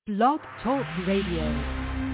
Blog Talk Radio.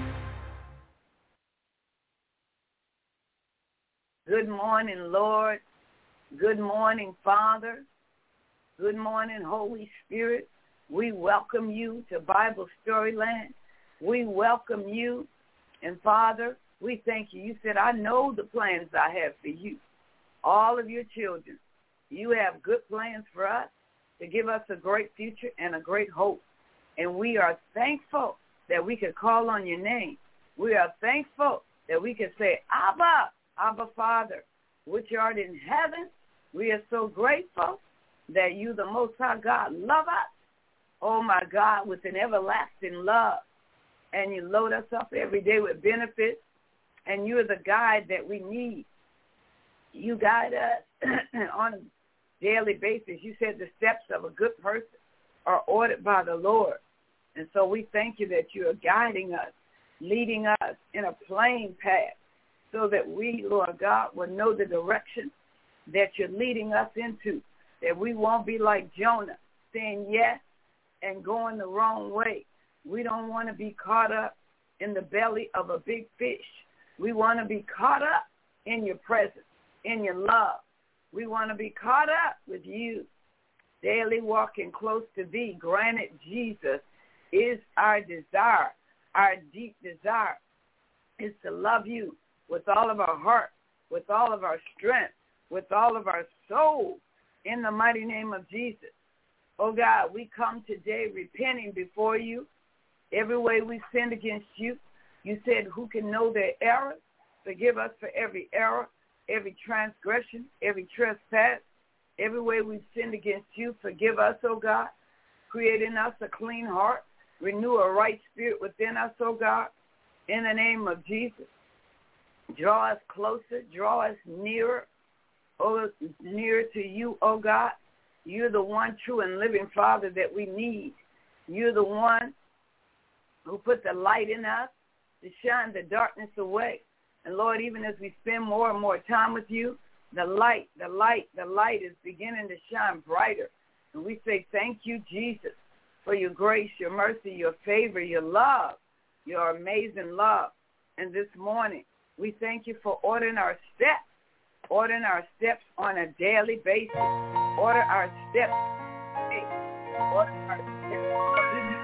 Good morning, Lord. Good morning, Father. Good morning, Holy Spirit. We welcome you to Bible Storyland. We welcome you. And Father, we thank you. You said, I know the plans I have for you, all of your children. You have good plans for us to give us a great future and a great hope. And we are thankful that we could call on your name. We are thankful that we could say, Abba, Abba Father, which art in heaven. We are so grateful that you, the Most High God, love us, oh my God, with an everlasting love. And you load us up every day with benefits, and you are the guide that we need. You guide us on a daily basis. You said the steps of a good person are ordered by the Lord. And so we thank you that you are guiding us, leading us in a plain path, so that we, Lord God, will know the direction that you're leading us into, that we won't be like Jonah, saying yes and going the wrong way. We don't want to be caught up in the belly of a big fish. We want to be caught up in your presence, in your love. We want to be caught up with you, daily walking close to thee. Granted, Jesus is our desire. Our deep desire is to love you with all of our heart, with all of our strength, with all of our soul, in the mighty name of Jesus. Oh God, we come today repenting before you. Every way we sinned against you, you said, who can know their errors? Forgive us for every error, every transgression, every trespass. Every way we've sinned against you, forgive us, oh God. Create in us a clean heart. Renew a right spirit within us, oh God. In the name of Jesus. Draw us closer, draw us nearer, oh, nearer to you, oh God. You're the one true and living Father that we need. You're the one who put the light in us to shine the darkness away. And Lord, even as we spend more and more time with you, the light is beginning to shine brighter. And we say thank you, Jesus, for your grace, your mercy, your favor, your love, your amazing love. And this morning, we thank you for ordering our steps on a daily basis. Order our steps. Order our steps.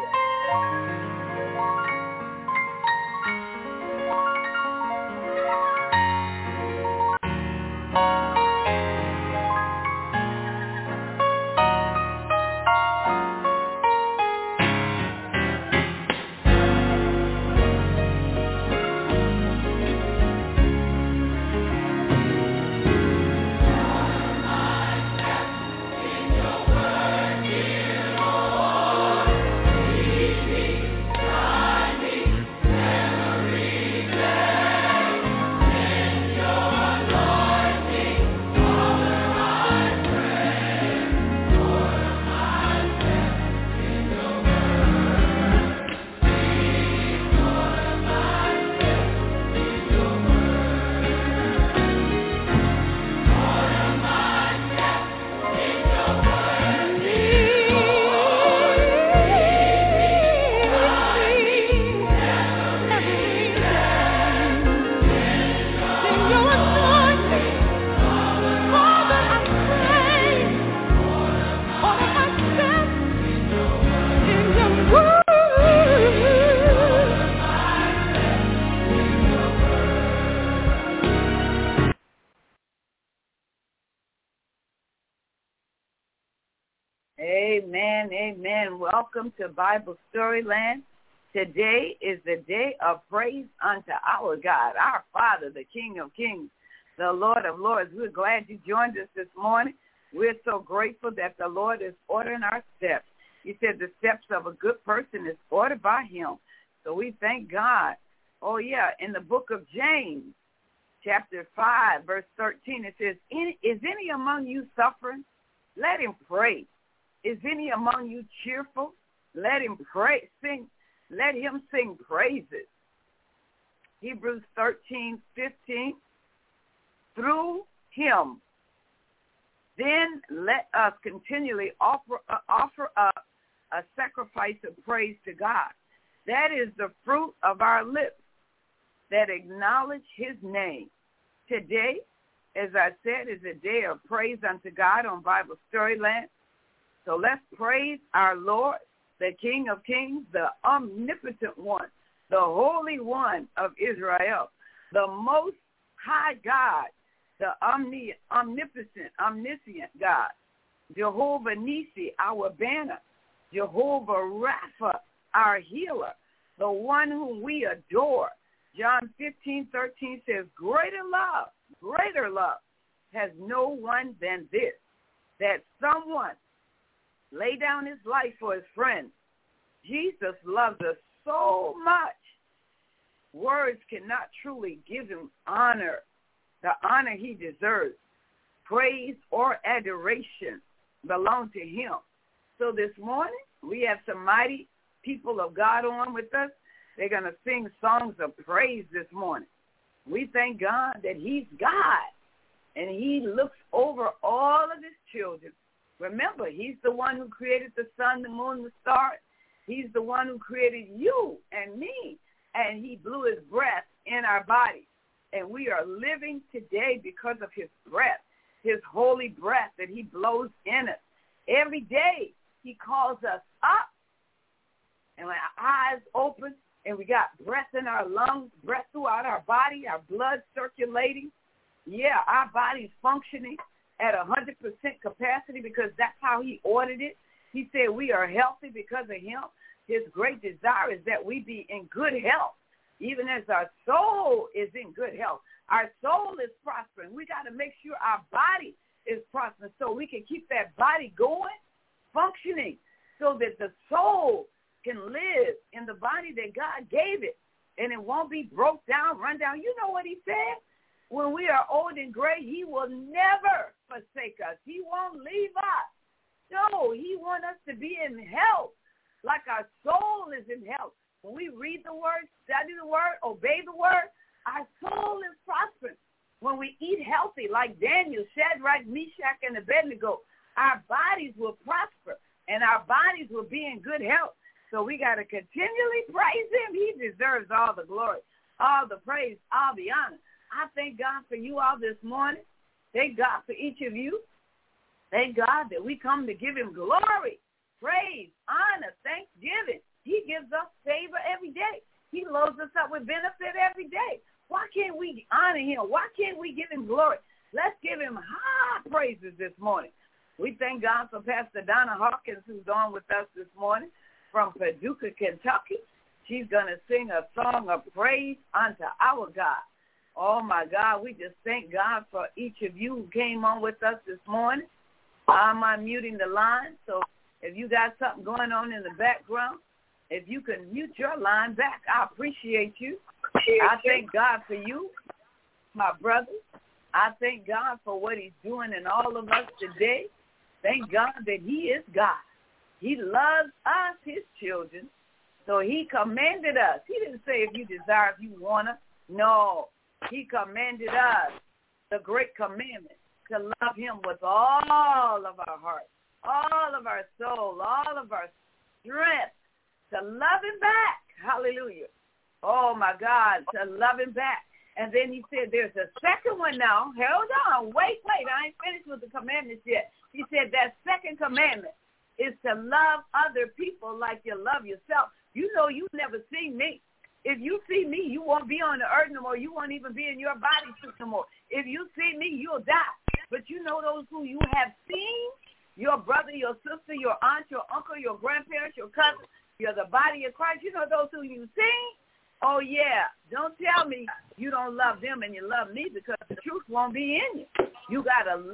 Amen, amen. Welcome to Bible Storyland. Today is the day of praise unto our God, our Father, the King of Kings, the Lord of Lords. We're glad you joined us this morning. We're so grateful that the Lord is ordering our steps. He said the steps of a good person is ordered by him. So we thank God. Oh, yeah, in the book of James, chapter 5, verse 13, it says, is any among you suffering? Let him pray. Is any among you cheerful? Let him pray. Let him sing praises. Hebrews 13:15. Through him, then let us continually offer up a sacrifice of praise to God. That is the fruit of our lips that acknowledge his name. Today, as I said, is a day of praise unto God on Bible Storyland. So let's praise our Lord, the King of Kings, the omnipotent one, the Holy One of Israel, the Most High God, the omnipotent, omniscient God, Jehovah Nissi, our banner, Jehovah Rapha, our healer, the one whom we adore. John 15:13 says, greater love has no one than this, that someone lay down his life for his friends. Jesus loves us so much. Words cannot truly give him honor, the honor he deserves. Praise or adoration belong to him. So this morning, we have some mighty people of God on with us. They're going to sing songs of praise this morning. We thank God that he's God, and he looks over all of his children. Remember, he's the one who created the sun, the moon, the stars. He's the one who created you and me, and he blew his breath in our bodies. And we are living today because of his breath, his holy breath that he blows in us. Every day he calls us up, and when our eyes open and we got breath in our lungs, breath throughout our body, our blood circulating, our body's functioning at 100% capacity because that's how he ordered it. He said we are healthy because of him. His great desire is that we be in good health, even as our soul is in good health. Our soul is prospering. We got to make sure our body is prospering so we can keep that body going, functioning, so that the soul can live in the body that God gave it, and it won't be broke down, run down. You know what he said? When we are old and gray, he will never forsake us. He won't leave us. No, he wants us to be in health, like our soul is in health. When we read the word, study the word, obey the word, our soul is prospering. When we eat healthy, like Daniel, Shadrach, Meshach, and Abednego, our bodies will prosper, and our bodies will be in good health. So we got to continually praise him. He deserves all the glory, all the praise, all the honor. I thank God for you all this morning. Thank God for each of you. Thank God that we come to give him glory, praise, honor, thanksgiving. He gives us favor every day. He loads us up with benefit every day. Why can't we honor him? Why can't we give him glory? Let's give him high praises this morning. We thank God for Pastor Donna Hawkins, who's on with us this morning from Paducah, Kentucky. She's going to sing a song of praise unto our God. Oh, my God, we just thank God for each of you who came on with us this morning. I'm unmuting the line, so if you got something going on in the background, if you can mute your line back, I appreciate you. I thank God for you, my brothers. I thank God for what he's doing in all of us today. Thank God that he is God. He loves us, his children, so he commanded us. He didn't say if you desire, if you want to. No, he commanded us, the great commandment, to love him with all of our heart, all of our soul, all of our strength, to love him back. Hallelujah. Oh, my God, to love him back. And then he said there's a second one now. Hold on. Wait. I ain't finished with the commandments yet. He said that second commandment is to love other people like you love yourself. You know you never seen me. If you see me, you won't be on the earth no more. You won't even be in your body no more. If you see me, you'll die. But you know those who you have seen, your brother, your sister, your aunt, your uncle, your grandparents, your cousin, you're the body of Christ. You know those who you've seen? Oh, yeah. Don't tell me you don't love them and you love me, because the truth won't be in you. You got to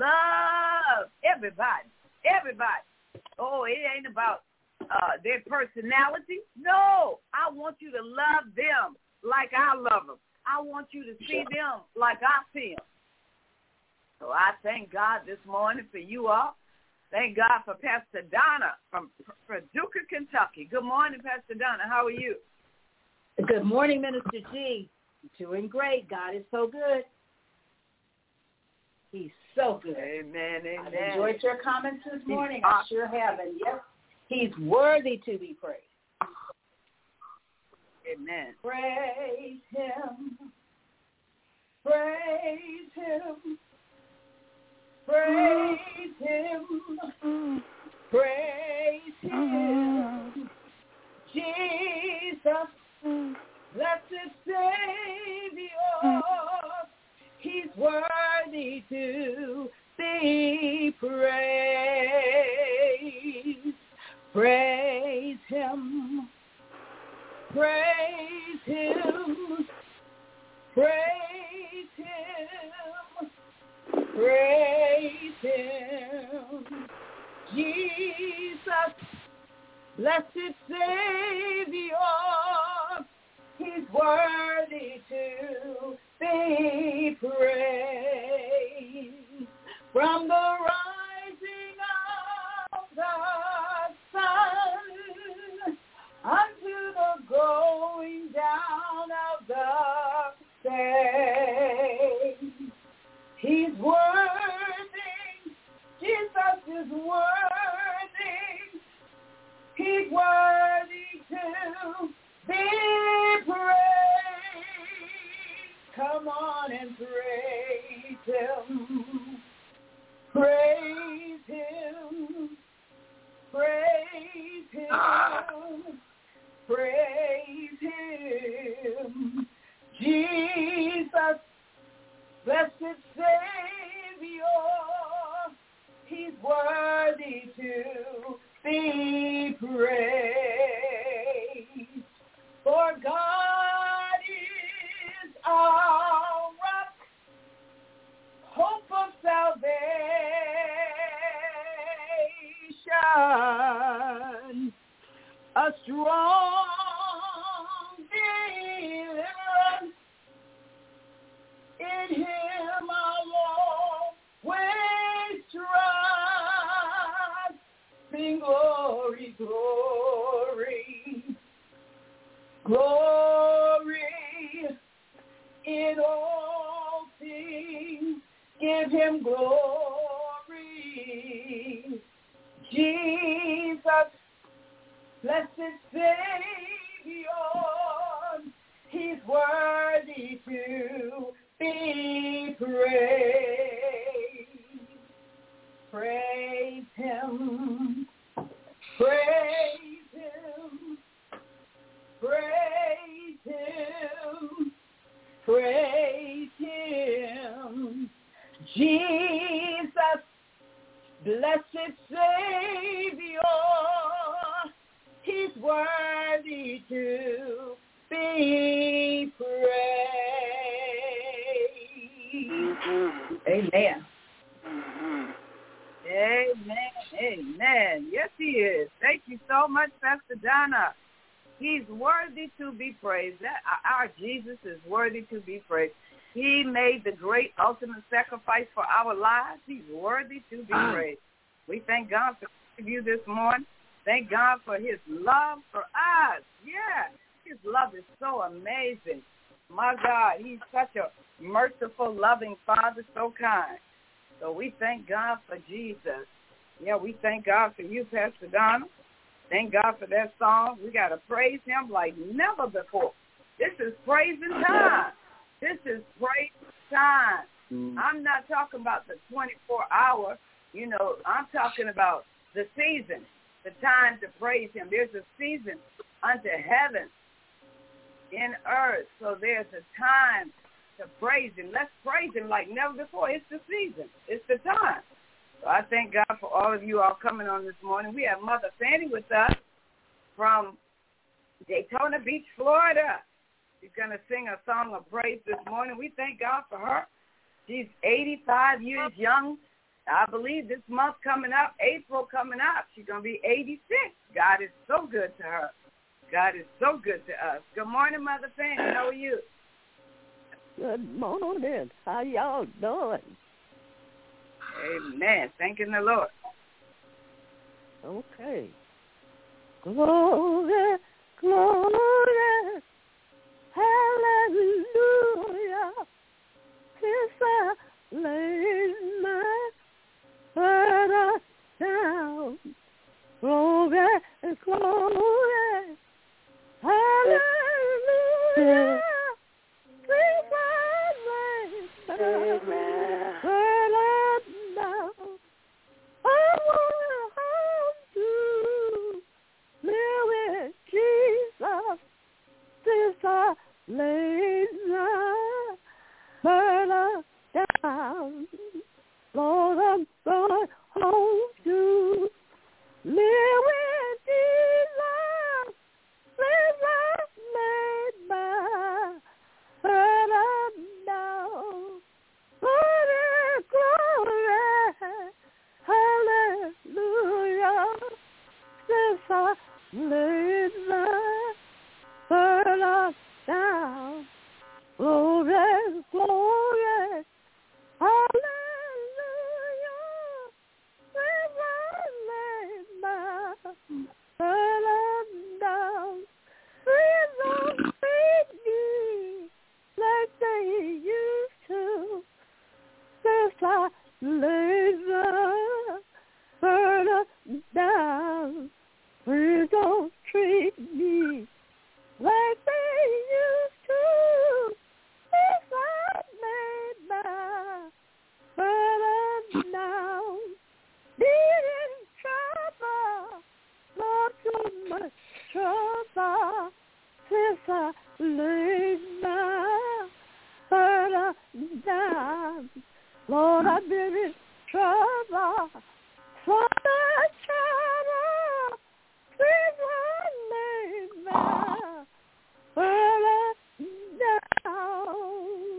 love everybody. Everybody. Oh, it ain't about their personality. No, I want you to love them like I love them. I want you to see them like I see them. So I thank God this morning for you all. Thank God for Pastor Donna from Paducah, Kentucky. Good morning, Pastor Donna. How are you? Good morning, Minister G. Doing great. God is so good. He's so good. Amen. I've enjoyed your comments this morning. I sure have. And yes, He's worthy to be praised. Amen. Praise him. Praise him. Praise him. Praise him. Jesus, blessed Savior, he's worthy to be praised. Praise him. Praise him. Praise him. Praise him. Jesus, blessed Savior, he's worthy to be praised. From the rising of the sun unto the going down of the same, he's worthy. Jesus is worthy. He's worthy to be praised. Come on and praise him. Praise him. Praise him. Praise him. Jesus, blessed Savior, he's worthy to be praised. For God is our rock, hope of salvation, a strong deliverance. In him I'll always trust. Sing glory, glory, glory in all things. Give him glory. Jesus, blessed Savior, he's worthy to be praised. Praise him. Praise him. Praise him. Praise him. Jesus, blessed Savior, he's worthy to be praised. Amen. Amen. Amen. Yes, he is. Thank you so much, Pastor Donna. He's worthy to be praised. Our Jesus is worthy to be praised. He made the great ultimate sacrifice for our lives. He's worthy to be praised. We thank God for you this morning. Thank God for his love for us. Yeah, his love is so amazing. My God, he's such a merciful, loving Father, so kind. So we thank God for Jesus. Yeah, we thank God for you, Pastor Donna. Thank God for that song. We got to praise him like never before. This is praising time. This is praise time. I'm not talking about the 24-hour. You know, I'm talking about the season, the time to praise him. There's a season unto heaven in earth. So there's a time to praise him. Let's praise him like never before. It's the season. It's the time. So I thank God for all of you all coming on this morning. We have Mother Fanny with us from Daytona Beach, Florida. She's going to sing a song of praise this morning. We thank God for her. She's 85 years young. I believe this month coming up, April coming up, she's going to be 86. God is so good to her. God is so good to us. Good morning, Mother Fanny. How are you? Good morning. How y'all doing? Amen. Thanking the Lord. Okay. Glory, glory, hallelujah. Since I laid my burden down. Glory, lay the burden down. Lord, I'm going home to live with Jesus. Live laid my burden down. Glory, glory, hallelujah. Since I laid my burden down. Glory, glory, hallelujah. Since I laid my burden down. Please don't feed me like they used to. Since I laid the burden down, please don't treat me like they used to. Since I laid my burden down, being in trouble, not too much trouble. Since I laid my burden down, Lord, I've been in trouble, so much trouble. Since I laid my burden down.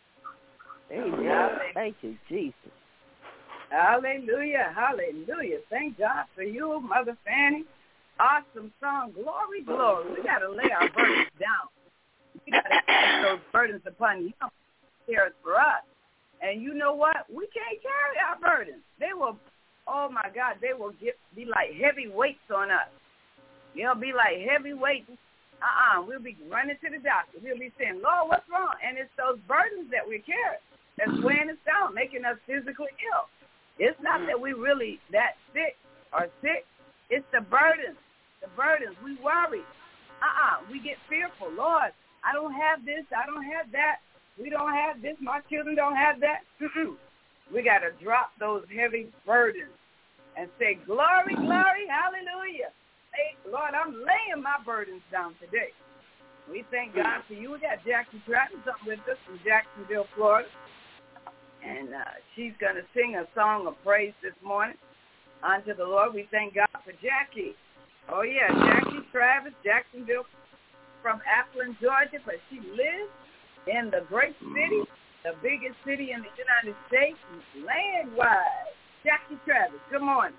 Amen. Thank you, Jesus. Hallelujah, hallelujah. Thank God for you, Mother Fanny. Awesome song. Glory, glory. We got to lay our burdens down. We got to take those burdens upon Him. He cares for us. And you know what? We can't carry our burdens. They will, oh my God, they will be like heavy weights on us. They'll be like heavy weights. We'll be running to the doctor. We'll be saying, Lord, what's wrong? And it's those burdens that we carry that's weighing us down, making us physically ill. It's not that we really that sick or sick. It's the burdens. The burdens. We worry. We get fearful. Lord, I don't have this. I don't have that. We don't have this. My children don't have that. We got to drop those heavy burdens and say, glory, glory, hallelujah. Hey, Lord, I'm laying my burdens down today. We thank God for you. We got Jackie Travis up with us from Jacksonville, Florida. And she's going to sing a song of praise this morning unto the Lord. We thank God for Jackie. Oh, yeah, Jackie Travis, Jacksonville, from Athens, Georgia, but she lives in the great city, the biggest city in the United States, land-wide. Jackie Travis, good morning.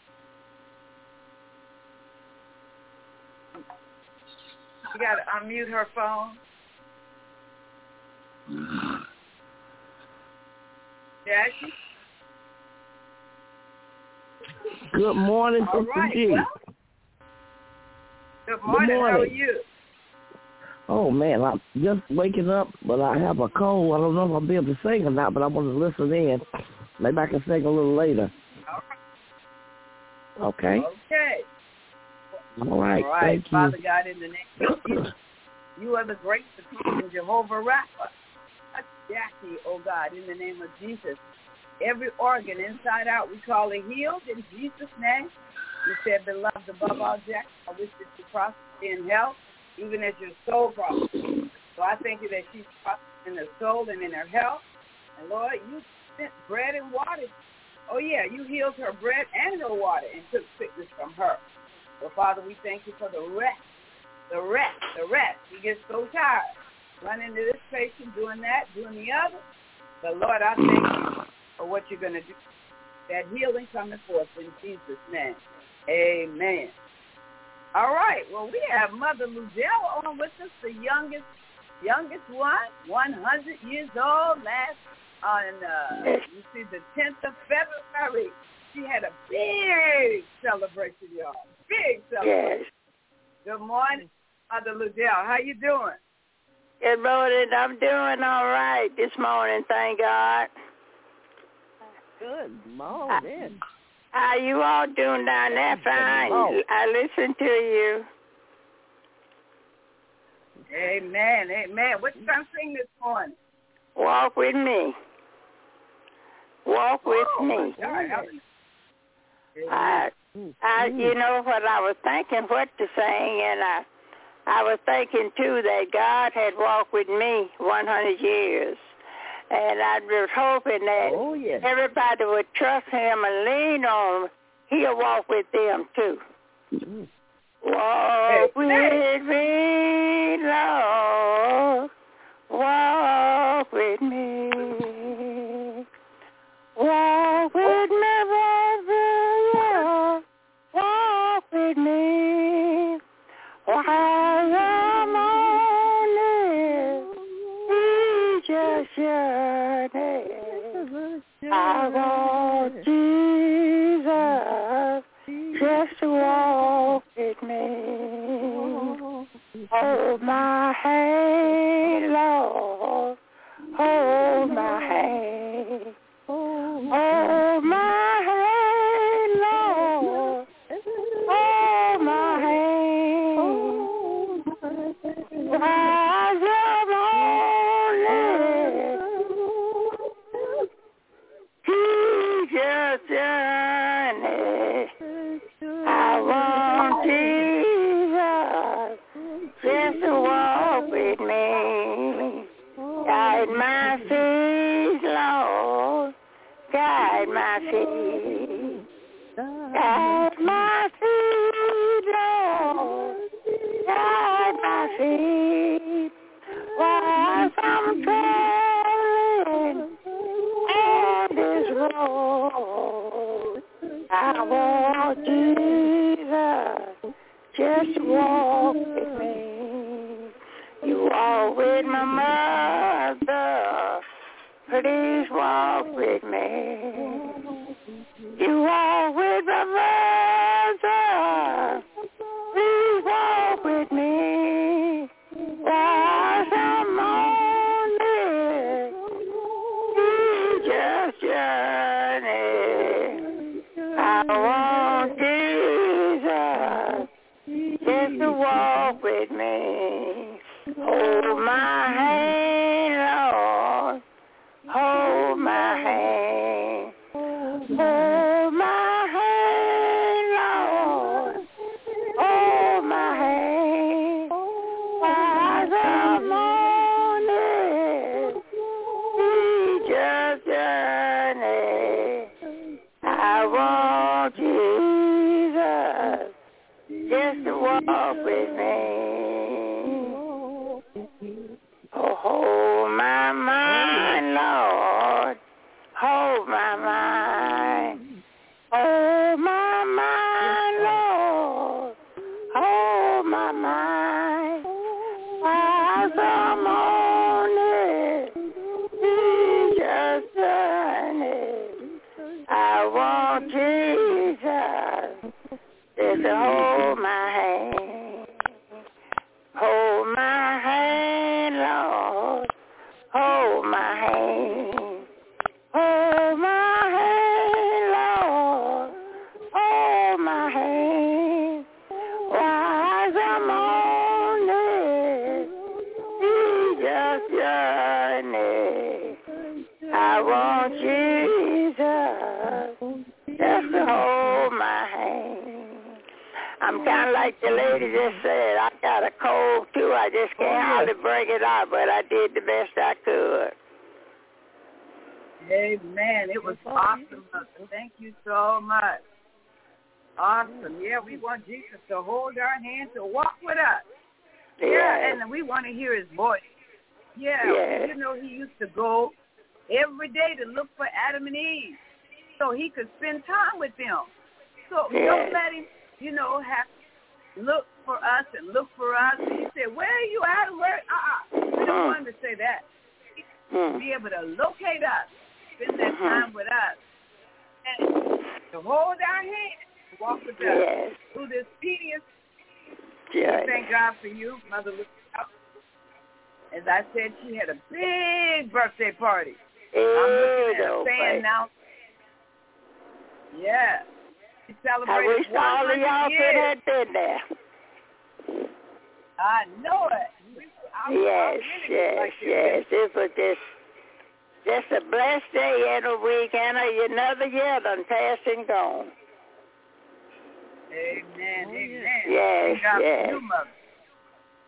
You got to unmute her phone. Jackie? Good morning, All Sister right, G. well, good morning. How are you? Oh, man, I'm just waking up, but I have a cold. I don't know if I'll be able to sing or not, but I want to listen in. Maybe I can sing a little later. All right. Okay? Okay. All right, thank Father you. God, in the name of Jesus, you are the great supreme Jehovah Rapha. Touch Jackie, oh God, in the name of Jesus. Every organ inside out, we call it healed in Jesus' name. You said, beloved above all, Jackie, I wish that you prosper in health, even as your soul prospers. So I thank you that she's prospered in her soul and in her health. And Lord, you sent bread and water. Oh yeah, you healed her bread and her water and took sickness from her. So Father, we thank you for the rest. We get so tired running to this patient, doing that, doing the other. But Lord, I thank you for what you're going to do. That healing coming forth in Jesus' name. Amen. All right. Well, we have Mother Luzelle on with us, the youngest one, 100 years old. Last on you see the 10th of February, she had a big celebration, y'all. Big celebration. Yes. Good morning, Mother Luzelle. How you doing? Good morning. I'm doing all right this morning, thank God. Good morning. How you all doing down there? Fine. I listen to you. Amen. Amen. What you going to sing this morning? Walk with me. Walk with me. You know what I was thinking, what to sing, and I was thinking, too, that God had walked with me 100 years. And I was hoping that everybody would trust him and lean on him. He'll walk with them, too. Mm. Walk with me, Lord. Walk with me. Walk with me, brother. Walk with me. While I'm on this Jesus journey, I want Jesus just to walk with me. Hold my hand, Lord. Hold my hand. Hold my hand, Lord. Hold my hand. Rise up only. Jesus journey. I want Jesus just to walk with me. Guide my feet, Lord. Guide my feet. Guide my feet, Lord. Guide my feet. While I'm traveling on this road, I want Jesus just to walk with me. You walk with my mother. Please walk with me. You walk with my mother. Please walk with me. While I'm on this Jesus journey, I want Jesus just to walk with me. Hold my hand, Lord. Hold my hand. Hold my hand, Lord. Hold my hand. While I'm on this Jesus journey, I want Jesus just to walk with me. Oh, hold my mind, Lord. Hold my mind. Hold my mind, Lord. Hold my mind. While I'm on it, Jesus journey, I want Jesus to hold my hand. Hold my hand, Lord. Hold my hand. Hold my hand, Lord. Hold my hand. While I'm on this Jesus journey, I want Jesus just to hold my hand. I'm kind of like the lady just said. I got a cold, too. I just can't hardly break it out, but I did the best I could. Amen. It was awesome, Mother. Thank you so much. Awesome. Yeah, we want Jesus to hold our hands, to walk with us. Yeah, and we want to hear his voice. Yeah, you know, he used to go every day to look for Adam and Eve so he could spend time with them. So don't let him, you know, have look for us and look for us. And he said, where are you at? We don't want him to say that. Be able to locate us, spend that time with us, and to hold our hands, walk with us through this tedious. Thank God for you, Mother Lucia. As I said, she had a big birthday party. I'm looking at her fan now. Yeah. She celebrated I wish all of y'all could have been there. I know it. Yes. It was just a blessed day in a week, and another year done passed and gone. Amen. Yes. Thank God for you, Mother.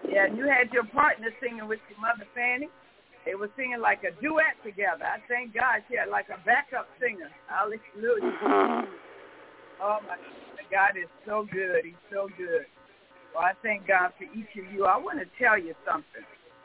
Yeah, and you had your partner singing with your mother, Fanny. They were singing like a duet together. I thank God she had like a backup singer. Hallelujah. Oh, my God is so good. He's so good. Well, I thank God for each of you. I want to tell you something.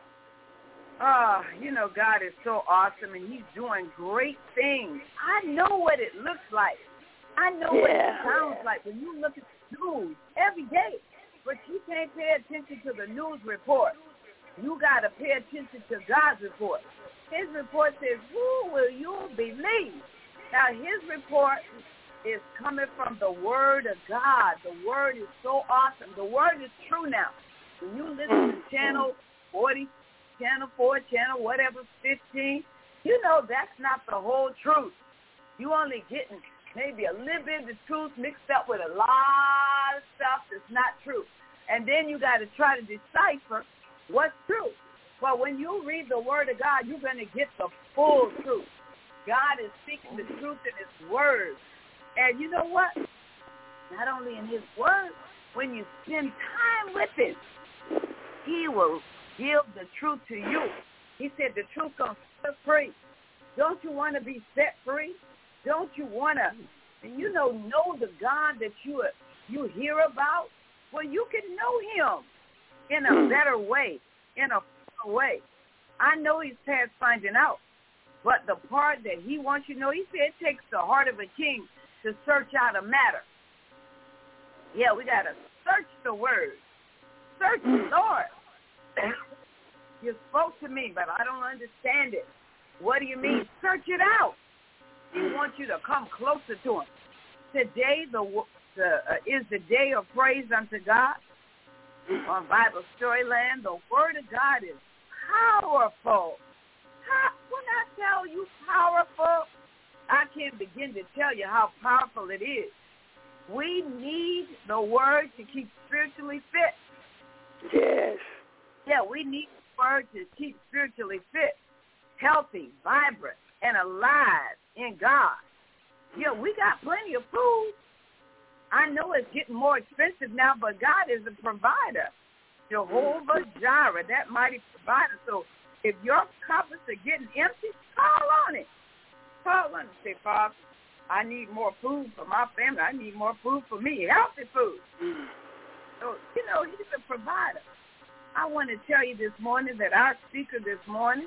You know, God is so awesome, and he's doing great things. I know what it looks like. I know what it sounds like when you look at the news every day. But you can't pay attention to the news report. You got to pay attention to God's report. His report says, who will you believe? Now, his report is coming from the Word of God. The Word is so awesome. The Word is true now. When you listen to Channel 40, Channel 4, Channel whatever, 15, you know that's not the whole truth. You only getting maybe a little bit of the truth mixed up with a lot of stuff that's not true. And then you got to try to decipher what's true. But when you read the Word of God, you're going to get the full truth. God is speaking the truth in his Word. And you know what? Not only in his Word, when you spend time with him, he will give the truth to you. He said the truth comes free. Don't you want to be set free? Don't you want to, you know the God that you hear about? Well, you can know him in a better way, in a fuller way. I know he's past finding out, but the part that he wants you to know, he said it takes the heart of a king to search out a matter. Yeah, we got to search the word. Search the Lord. You spoke to me, but I don't understand it. What do you mean? Search it out. He wants you to come closer to him. Today is the day of praise unto God. On Bible Storyland, the Word of God is powerful. When I tell you powerful, I can't begin to tell you how powerful it is. We need the Word to keep spiritually fit. Yes. Yeah, we need the Word to keep spiritually fit, healthy, vibrant, and alive in God. Yeah, we got plenty of food. I know it's getting more expensive now, but God is a provider. Jehovah Jireh, that mighty provider. So if your cupboards are getting empty, call on it. Call on it. Say, Father, I need more food for my family. I need more food for me, healthy food. So, you know, he's a provider. I want to tell you this morning that our speaker this morning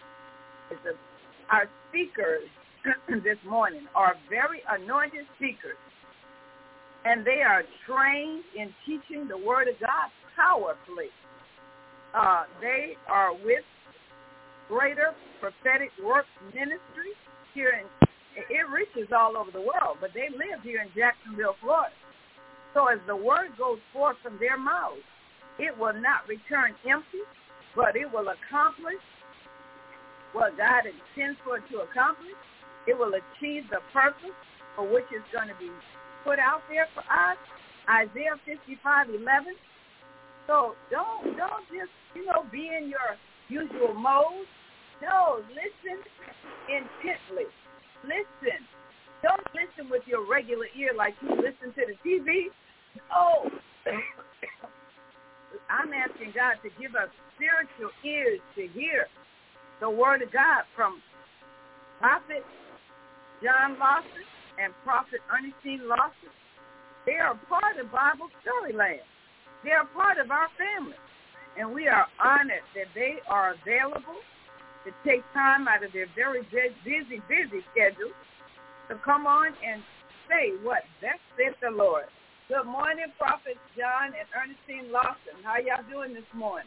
our speakers this morning are very anointed speakers. And they are trained in teaching the Word of God powerfully. They are with Greater Prophetic Works Ministry here it reaches all over the world, but they live here in Jacksonville, Florida. So as the Word goes forth from their mouths, it will not return empty, but it will accomplish what God intends for it to accomplish. It will achieve the purpose for which it's going to be put out there for us. Isaiah 55:11. So don't just, be in your usual mode. No, listen intently. Listen. Don't listen with your regular ear like you listen to the TV. No. I'm asking God to give us spiritual ears to hear the Word of God from Prophet John Lawson and Prophet Ernestine Lawson. They are part of Bible Storyland. They are part of our family. And we are honored that they are available to take time out of their very busy schedule to come on and say what thus saith the Lord. Good morning, Prophet John and Ernestine Lawson. How y'all doing this morning?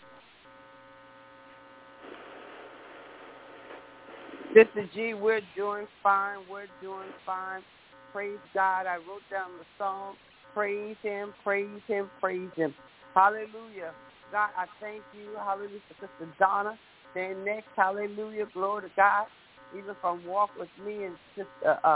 Sister G, we're doing fine. We're doing fine. Praise God. I wrote down the song. Praise him, praise him, praise him. Hallelujah. God, I thank you. Hallelujah for Sister Donna. Then next, hallelujah, glory to God. Even from Walk With Me and just,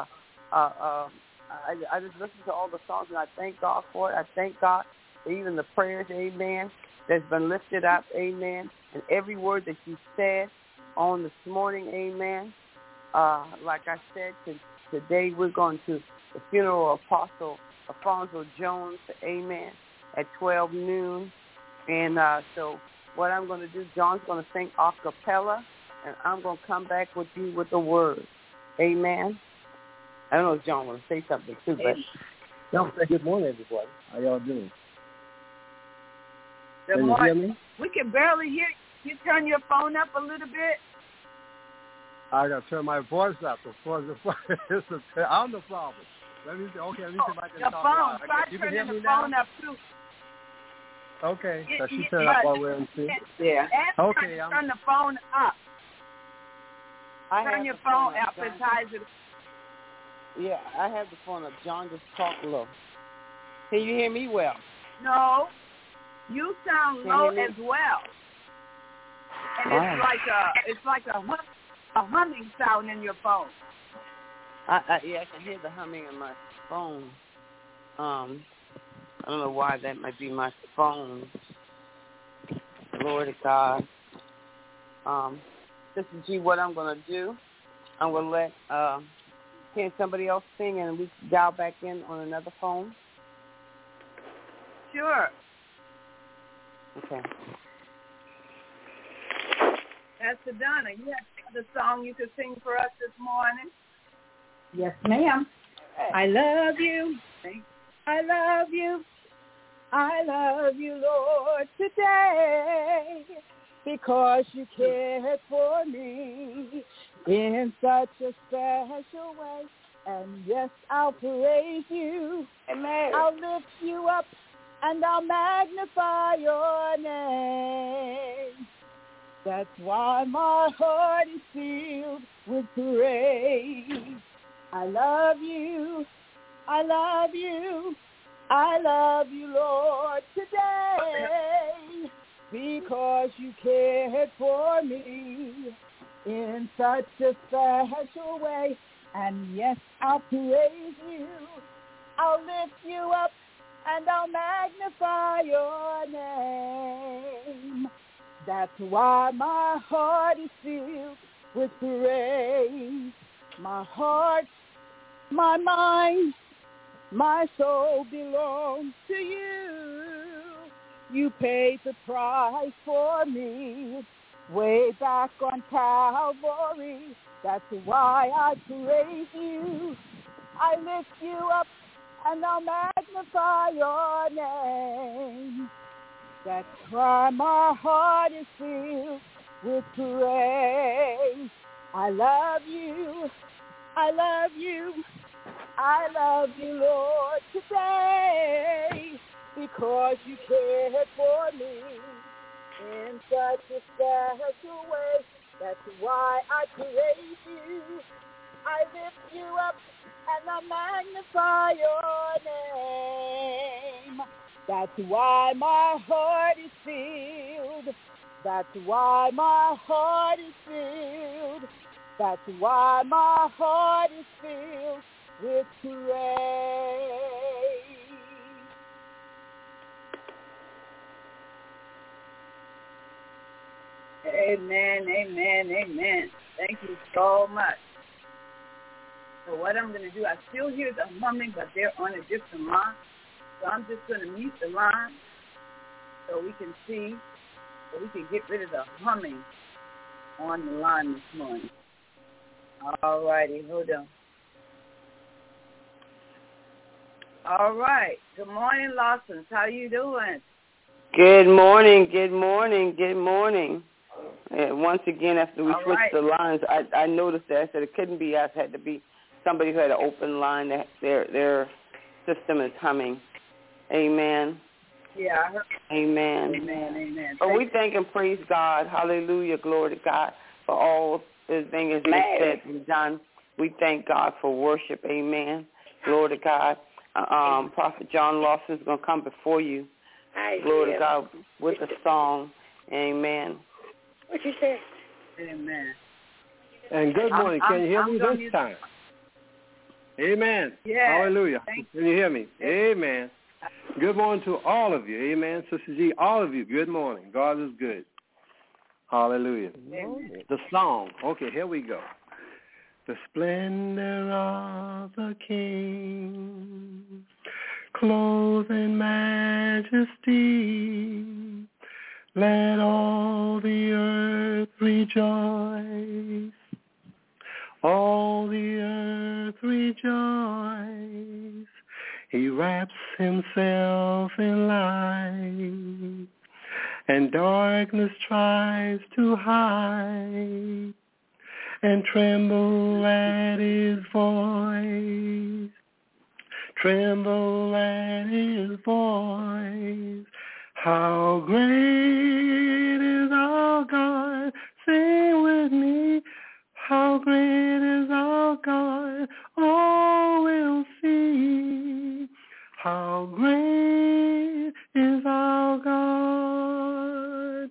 I just listened to all the songs and I thank God for it. I thank God for even the prayers, amen, that's been lifted up, amen, and every word that you said on this morning, amen. Like I said, today we're going to the funeral of Apostle Alfonso Jones, amen, at 12 noon. And so what I'm going to do, John's going to sing a cappella, and I'm going to come back with you with the word. Amen. I don't know if John wants to say something too, but don't say good morning, everybody. How y'all doing? Good morning. We can barely hear you. Turn your phone up a little bit. I got to turn my voice up. I'm the problem. Let me see if I can talk loud. You can hear me now? Phone up too. Okay, so she turned up while we're in sync. Yeah. Okay. Turn the phone up. Turn your phone up. Yeah, I have the phone up. John, just talk low. Can you hear me well? No. You sound low as well. And it's like a humming sound in your phone. I can hear the humming in my phone. I don't know why. That might be my phone. Glory to God. Sister G, what I'm going to do, I'm going to let can somebody else sing and we dial back in on another phone? Sure. Okay. Pastor Donna, you have the song you could sing for us this morning? Yes, ma'am. I love you. I love you. I love you, Lord, today, because you cared for me in such a special way. And yes, I'll praise you. Amen. I'll lift you up and I'll magnify your name. That's why my heart is filled with praise. I love you. I love you. I love you, Lord, today, because you cared for me in such a special way. And yes, I'll praise you. I'll lift you up and I'll magnify your name. That's why my heart is filled with praise. My heart, my mind, my soul belongs to you. You paid the price for me way back on Calvary. That's why I praise you. I lift you up and I'll magnify your name. That's why my heart is filled with praise. I love you. I love you. I love you, Lord, today, because you cared for me in such a special way. That's why I praise you. I lift you up and I magnify your name. That's why my heart is filled. That's why my heart is filled. That's why my heart is filled with praise. Amen, amen, amen. Thank you so much. So what I'm going to do, I still hear the humming, but they're on a different line. So I'm just going to mute the line so we can see, so we can get rid of the humming on the line this morning. All righty, hold on. All right. Good morning, Lawson. How you doing? Good morning, good morning, good morning. Once again, after we switched the lines, I noticed that I said it couldn't be us. It had to be somebody who had an open line that their system is humming. Amen. Yeah, I heard. Amen. Amen, amen. But we thank and praise God. Hallelujah. Glory to God for all the things that been said and done. We thank God for worship. Amen. Glory to God. Prophet John Lawson is going to come before you. Glory to God with a song. Amen. What you say? Amen. And good morning. Can you hear me this time? Amen. Yeah. Hallelujah. Can you hear me? Amen. Good morning to all of you. Amen. Sister G, all of you, good morning. God is good. Hallelujah. Amen. The song. Okay, here we go. The splendor of the King, clothed in majesty, let all and darkness tries to hide, and tremble at his voice, tremble at his voice. How great is our God, sing with me. How great is our God, all will see. How great is our God.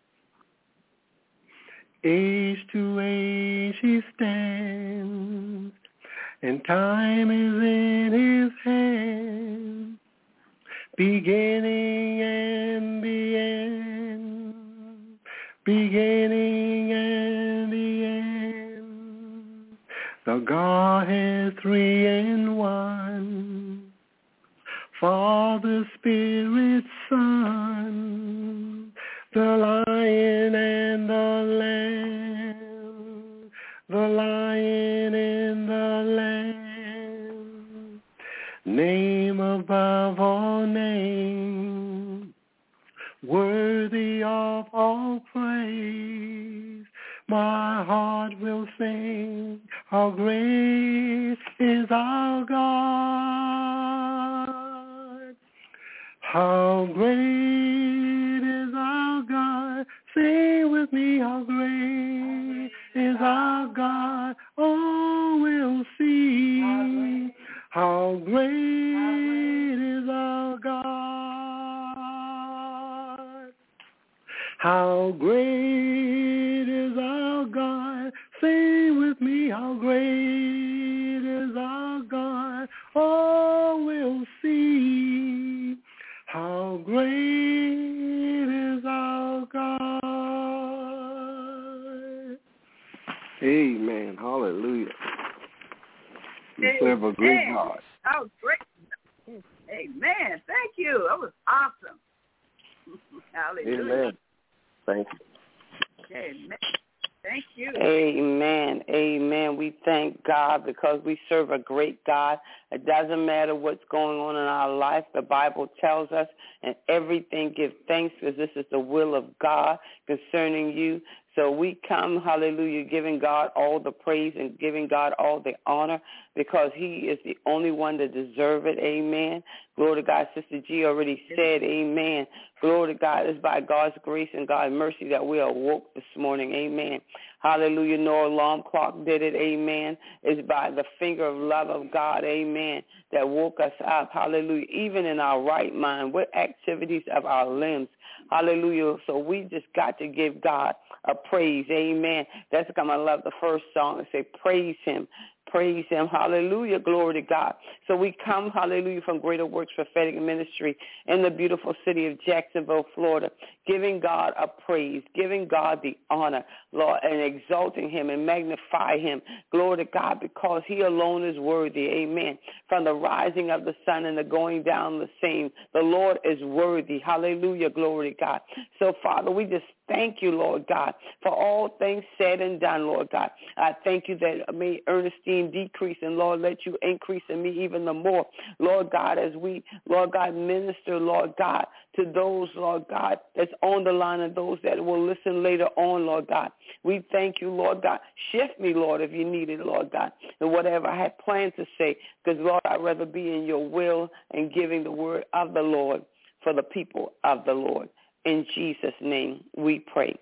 Age to age he stands, and time is in his hand, beginning and the end, beginning and the end. The Godhead three in one, Father, Spirit, Son, the Lion and the Lamb, the Lion and the Lamb, name above all names, worthy of all praise. My heart will sing, how great is our God. How great is our God. Sing with me, how great is our God. Oh, we'll see. How great is our God. How great is our God. Sing with me, how great is our God. Oh, we'll see. How great is our God. Amen. Hallelujah. We serve a great God. How great. Amen. Thank you. That was awesome. Hallelujah. Amen. Thank you. Amen. Thank you. Amen. Amen. We thank God because we serve a great God. It doesn't matter what's going on in our life. The Bible tells us, and everything give thanks because this is the will of God concerning you. So we come, hallelujah, giving God all the praise and giving God all the honor because he is the only one that deserves it. Amen. Glory to God. Sister G already said, amen. Glory to God. It's by God's grace and God's mercy that we are woke this morning. Amen. Hallelujah. No alarm clock did it. Amen. It's by the finger of love of God. Amen. That woke us up. Hallelujah. Even in our right mind, with activities of our limbs. Hallelujah. So we just got to give God a praise. Amen. That's because I love the first song and say, praise him. Praise him. Hallelujah. Glory to God. So we come, hallelujah, from Greater Works Prophetic Ministry in the beautiful city of Jacksonville, Florida, giving God a praise, giving God the honor, Lord, and exalting him and magnify him. Glory to God, because he alone is worthy. Amen. From the rising of the sun and the going down the same, the Lord is worthy. Hallelujah. Glory to God. So, Father, we just thank you, Lord God, for all things said and done, Lord God. I thank you that may Ernestine decrease and, Lord, let you increase in me even the more, Lord God, as we, Lord God, minister, Lord God, to those, Lord God, that's on the line and those that will listen later on, Lord God. We thank you, Lord God. Shift me, Lord, if you need it, Lord God, and whatever I had planned to say, because, Lord, I'd rather be in your will and giving the word of the Lord for the people of the Lord. In Jesus' name we pray.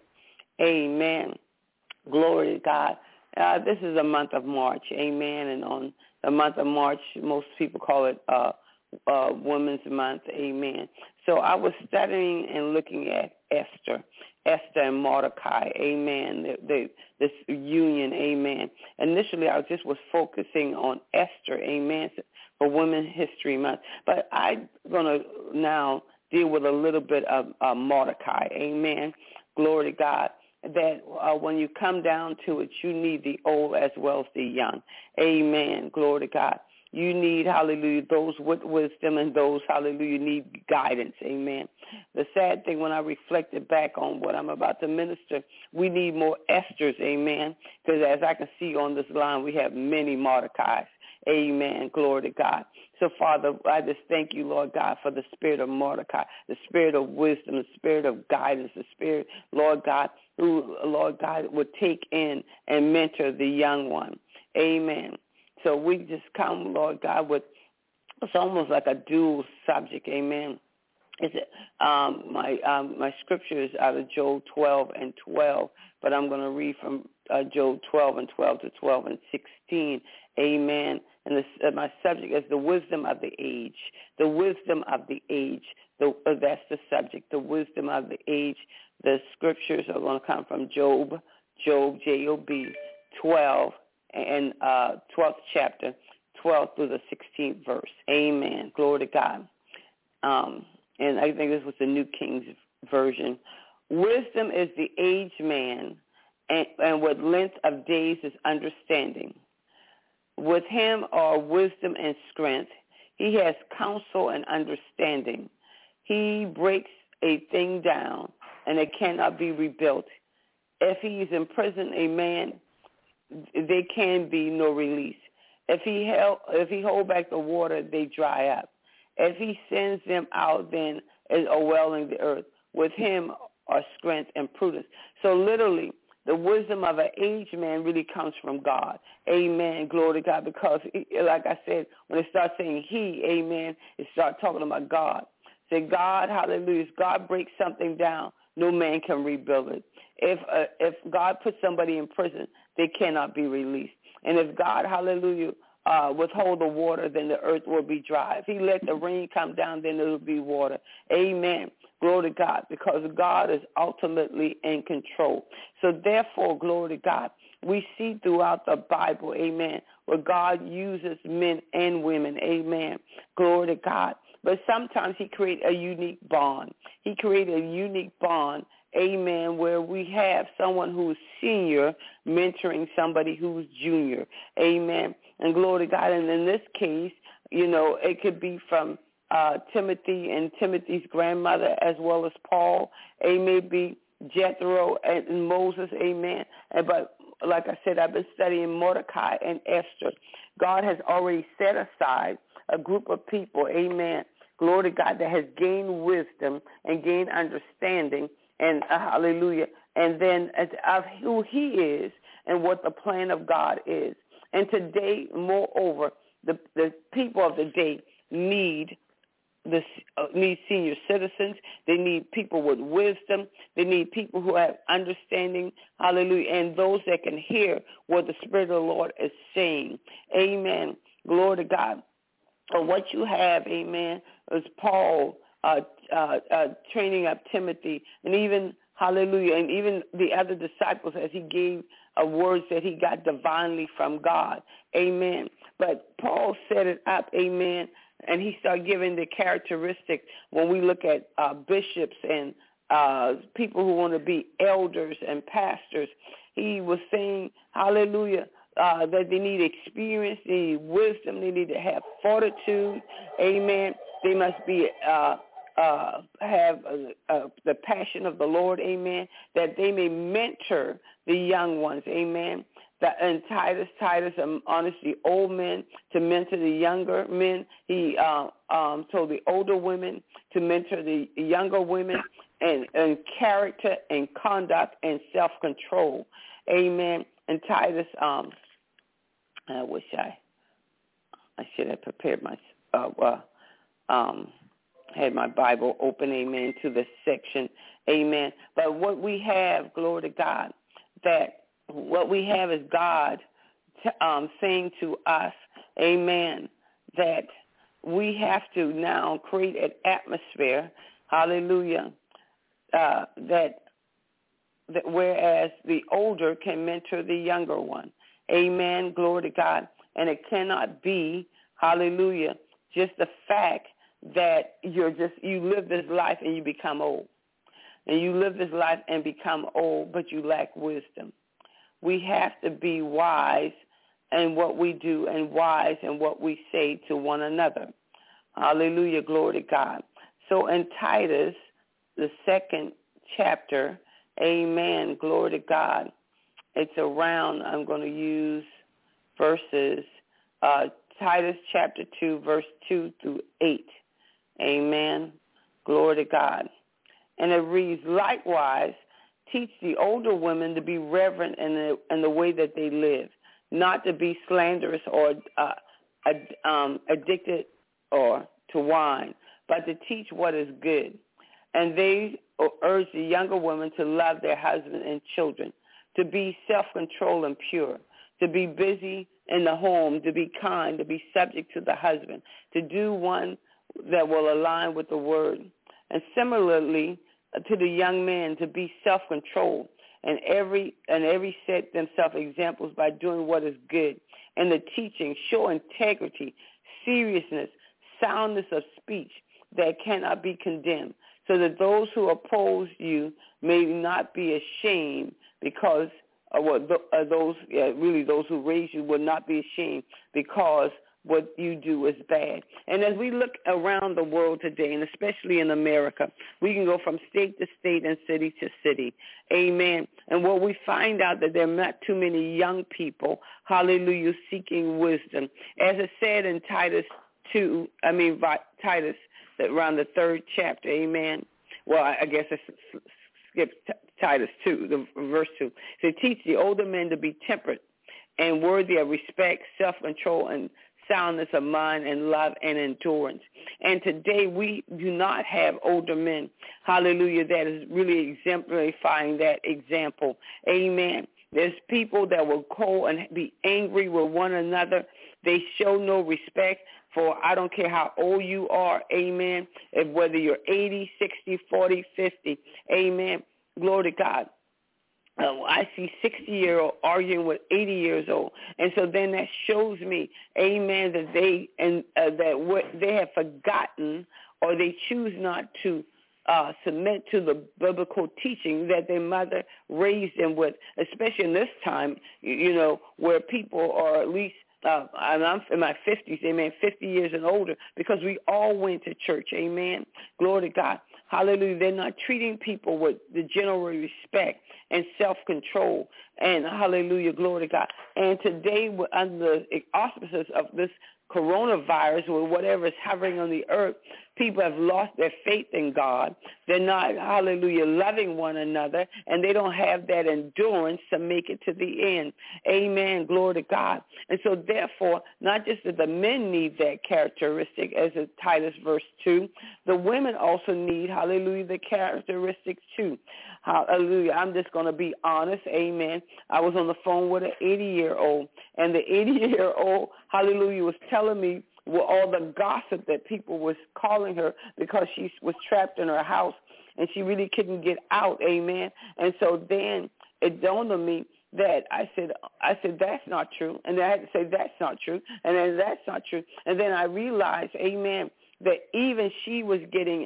Amen. Glory to God. This is a month of March. Amen. And on the month of March, most people call it Women's Month. Amen. So I was studying and looking at Esther and Mordecai. Amen. This union. Amen. Initially, I just was focusing on Esther. Amen. For Women's History Month. But I'm going to now deal with a little bit of Mordecai. Amen. Glory to God. That when you come down to it, you need the old as well as the young. Amen. Glory to God. You need, hallelujah, those with wisdom and those, hallelujah, need guidance. Amen. The sad thing when I reflected back on what I'm about to minister, we need more Esthers. Amen. Because as I can see on this line, we have many Mordecais. Amen. Glory to God. So, Father, I just thank you, Lord God, for the spirit of Mordecai, the spirit of wisdom, the spirit of guidance, the spirit, Lord God, who, Lord God, would take in and mentor the young one. Amen. So we just come, Lord God, with it's almost like a dual subject. Amen. My scripture is out of Job 12:12, but I'm going to read from Job 12:12 to 12:16. Amen. And my subject is the wisdom of the age. The wisdom of the age. That's the subject. The wisdom of the age. The scriptures are going to come from Job, J-O-B, 12 and 12th chapter, 12 through the 16th verse. Amen. Glory to God. And I think this was the New King's Version. Wisdom is the aged man, and with length of days is understanding. With him are wisdom and strength. He has counsel and understanding. He breaks a thing down, and it cannot be rebuilt. If he is in prison, a man, there can be no release. If he hold back the water, they dry up. If he sends them out, then is a well in the earth. With him are strength and prudence. So literally, the wisdom of an aged man really comes from God. Amen. Glory to God. Because, like I said, when it starts saying he, amen, it starts talking about God. Say, God, hallelujah, if God breaks something down, no man can rebuild it. If God puts somebody in prison, they cannot be released. And if God, hallelujah, withhold the water, then the earth will be dry. If he let the rain come down, then it will be water. Amen. Glory to God, because God is ultimately in control. So therefore, glory to God, we see throughout the Bible, amen, where God uses men and women, amen. Glory to God. But sometimes he creates a unique bond. He created a unique bond, amen, where we have someone who's senior mentoring somebody who's junior, amen. And glory to God. And in this case, it could be from Timothy and Timothy's grandmother as well as Paul. It may be Jethro and Moses, amen. But like I said, I've been studying Mordecai and Esther. God has already set aside a group of people, amen, glory to God, that has gained wisdom and gained understanding, and hallelujah, and then of who he is and what the plan of God is. And today, moreover, the people of the day need senior citizens. They need people with wisdom. They need people who have understanding, hallelujah, and those that can hear what the Spirit of the Lord is saying. Amen. Glory to God. So what you have, amen, is Paul training up Timothy, and even, hallelujah, and even the other disciples as he gave words that he got divinely from God. Amen. But Paul set it up, amen, and he started giving the characteristics when we look at bishops and people who want to be elders and pastors. He was saying, hallelujah, that they need experience, they need wisdom, they need to have fortitude, amen. They must be have the passion of the Lord, amen, that they may mentor the young ones, amen. And Titus, honestly, old men to mentor the younger men. He told the older women to mentor the younger women, and character and conduct and self-control, amen. And Titus, I wish I should have prepared had my Bible open, amen, to this section, amen. But what we have, glory to God, that what we have is God saying to us, amen, that we have to now create an atmosphere, hallelujah, that whereas the older can mentor the younger one, amen, glory to God. And it cannot be, hallelujah, just the fact that you live this life and you become old. And you live this life and become old, but you lack wisdom. We have to be wise in what we do and wise in what we say to one another. Hallelujah, glory to God. So in Titus, the 2nd chapter, amen, glory to God, it's around, I'm going to use verses Titus chapter 2, verse 2 through 8. Amen. Glory to God. And it reads, likewise, teach the older women to be reverent in the way that they live, not to be slanderous or addicted or to wine, but to teach what is good. And they urge the younger women to love their husbands and children, to be self-controlled and pure, to be busy in the home, to be kind, to be subject to the husband, to do one that will align with the word. And similarly, to the young men, to be self-controlled, and every set themselves examples by doing what is good, and the teaching, show integrity, seriousness, soundness of speech that cannot be condemned, so that those who oppose you may not be ashamed, because those who raise you will not be ashamed because what you do is bad. And as we look around the world today, and especially in America, we can go from state to state and city to city. Amen. And what we find out that there are not too many young people, hallelujah, seeking wisdom. As it said in Titus, around the 3rd chapter, amen. Well, I guess I skipped Titus 2, the verse 2. So teach the older men to be temperate and worthy of respect, self-control, and soundness of mind, and love and endurance. And today we do not have older men, hallelujah, that is really exemplifying that example. Amen. There's people that will go and be angry with one another. They show no respect for, I don't care how old you are, amen, whether you're 80, 60, 40, 50, amen, glory to God. I see 60-year-old arguing with 80 years old, and so then that shows me, amen, that they have forgotten, or they choose not to submit to the biblical teaching that their mother raised them with, especially in this time, where people are at least, and I'm in my 50s, amen, 50 years and older, because we all went to church, amen, glory to God. Hallelujah. They're not treating people with the general respect and self-control. And hallelujah, glory to God. And today, under the auspices of this coronavirus or whatever is hovering on the earth, people have lost their faith in God. They're not, hallelujah, loving one another, and they don't have that endurance to make it to the end. Amen. Glory to God. And so therefore, not just that the men need that characteristic, as in Titus verse 2, the women also need, hallelujah, the characteristics too. Hallelujah. I'm just going to be honest. Amen. I was on the phone with an 80-year-old, and the 80-year-old, hallelujah, was telling me all the gossip that people was calling her because she was trapped in her house and she really couldn't get out. Amen. And so then it dawned on me that I said, that's not true. And then I had to say, that's not true. And then that's not true. And then I realized, amen, that even she was getting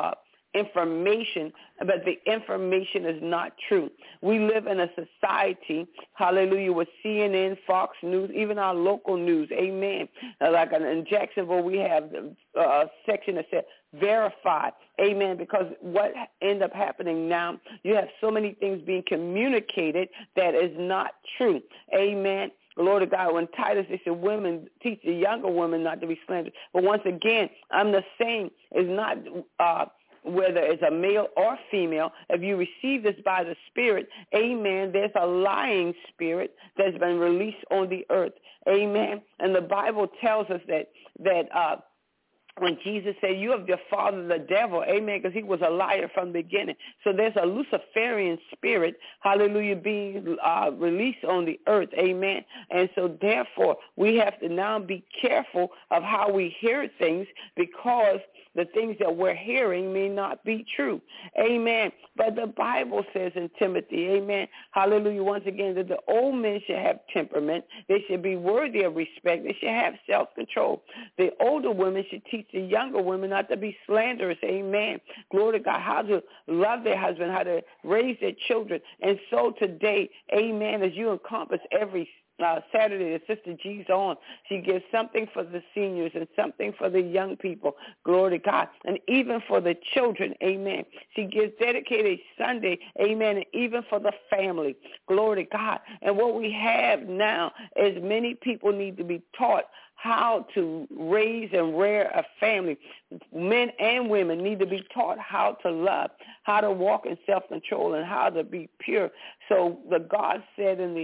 information, but the information is not true. We live in a society, hallelujah, with CNN, Fox News, even our local news, amen. Like in Jacksonville, we have a section that said verified, amen, because what ends up happening now, you have so many things being communicated that is not true, amen. Glory to God. When Titus, they said women, teach the younger women not to be slanderous. But once again, I'm the same. It's not whether it's a male or female. If you receive this by the Spirit, amen, there's a lying spirit that's been released on the earth. Amen. And the Bible tells us that when Jesus said, you have your father the devil, amen, because he was a liar from the beginning. So there's a Luciferian spirit, hallelujah, being released on the earth, amen. And so therefore, we have to now be careful of how we hear things, because the things that we're hearing may not be true. Amen. But the Bible says in Timothy, amen, hallelujah, once again, that the old men should have temperament. They should be worthy of respect. They should have self-control. The older women should teach the younger women not to be slanderous. Amen. Glory to God. How to love their husband, how to raise their children. And so today, amen, as you encompass every Saturday, the Sister G's on. She gives something for the seniors and something for the young people. Glory to God. And even for the children. Amen. She gives dedicated Sunday. Amen. And even for the family. Glory to God. And what we have now is many people need to be taught, how to raise and rear a family. Men and women need to be taught how to love, how to walk in self-control, and how to be pure. So the God said in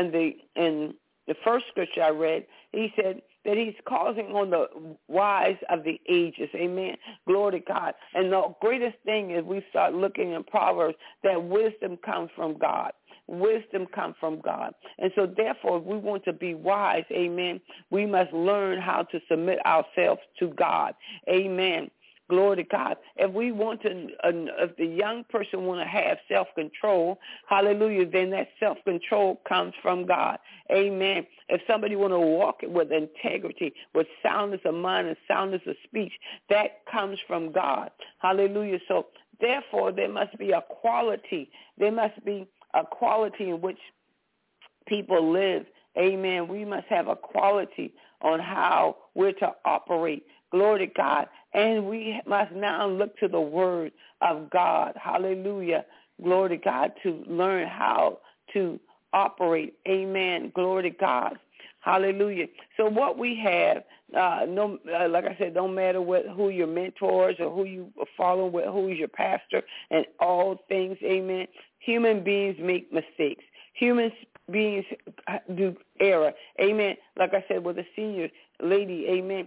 the first scripture I read, he said that he's causing on the wise of the ages. Amen. Glory to God. And the greatest thing is we start looking in Proverbs that wisdom comes from God. Wisdom comes from God. And so therefore, if we want to be wise, amen, we must learn how to submit ourselves to God. Amen. Glory to God. If we want to, if the young person want to have self-control, hallelujah, then that self-control comes from God. Amen. If somebody want to walk with integrity, with soundness of mind and soundness of speech, that comes from God. Hallelujah. So therefore, there must be a quality. There must be a quality in which people live. Amen. We must have a quality on how we're to operate. Glory to God. And we must now look to the word of God. Hallelujah. Glory to God, to learn how to operate. Amen. Glory to God. Hallelujah. So what we have, like I said, don't matter who your mentors or who you follow, who's your pastor and all things. Amen. Human beings make mistakes. Human beings do error. Amen. Like I said, with a senior lady, amen,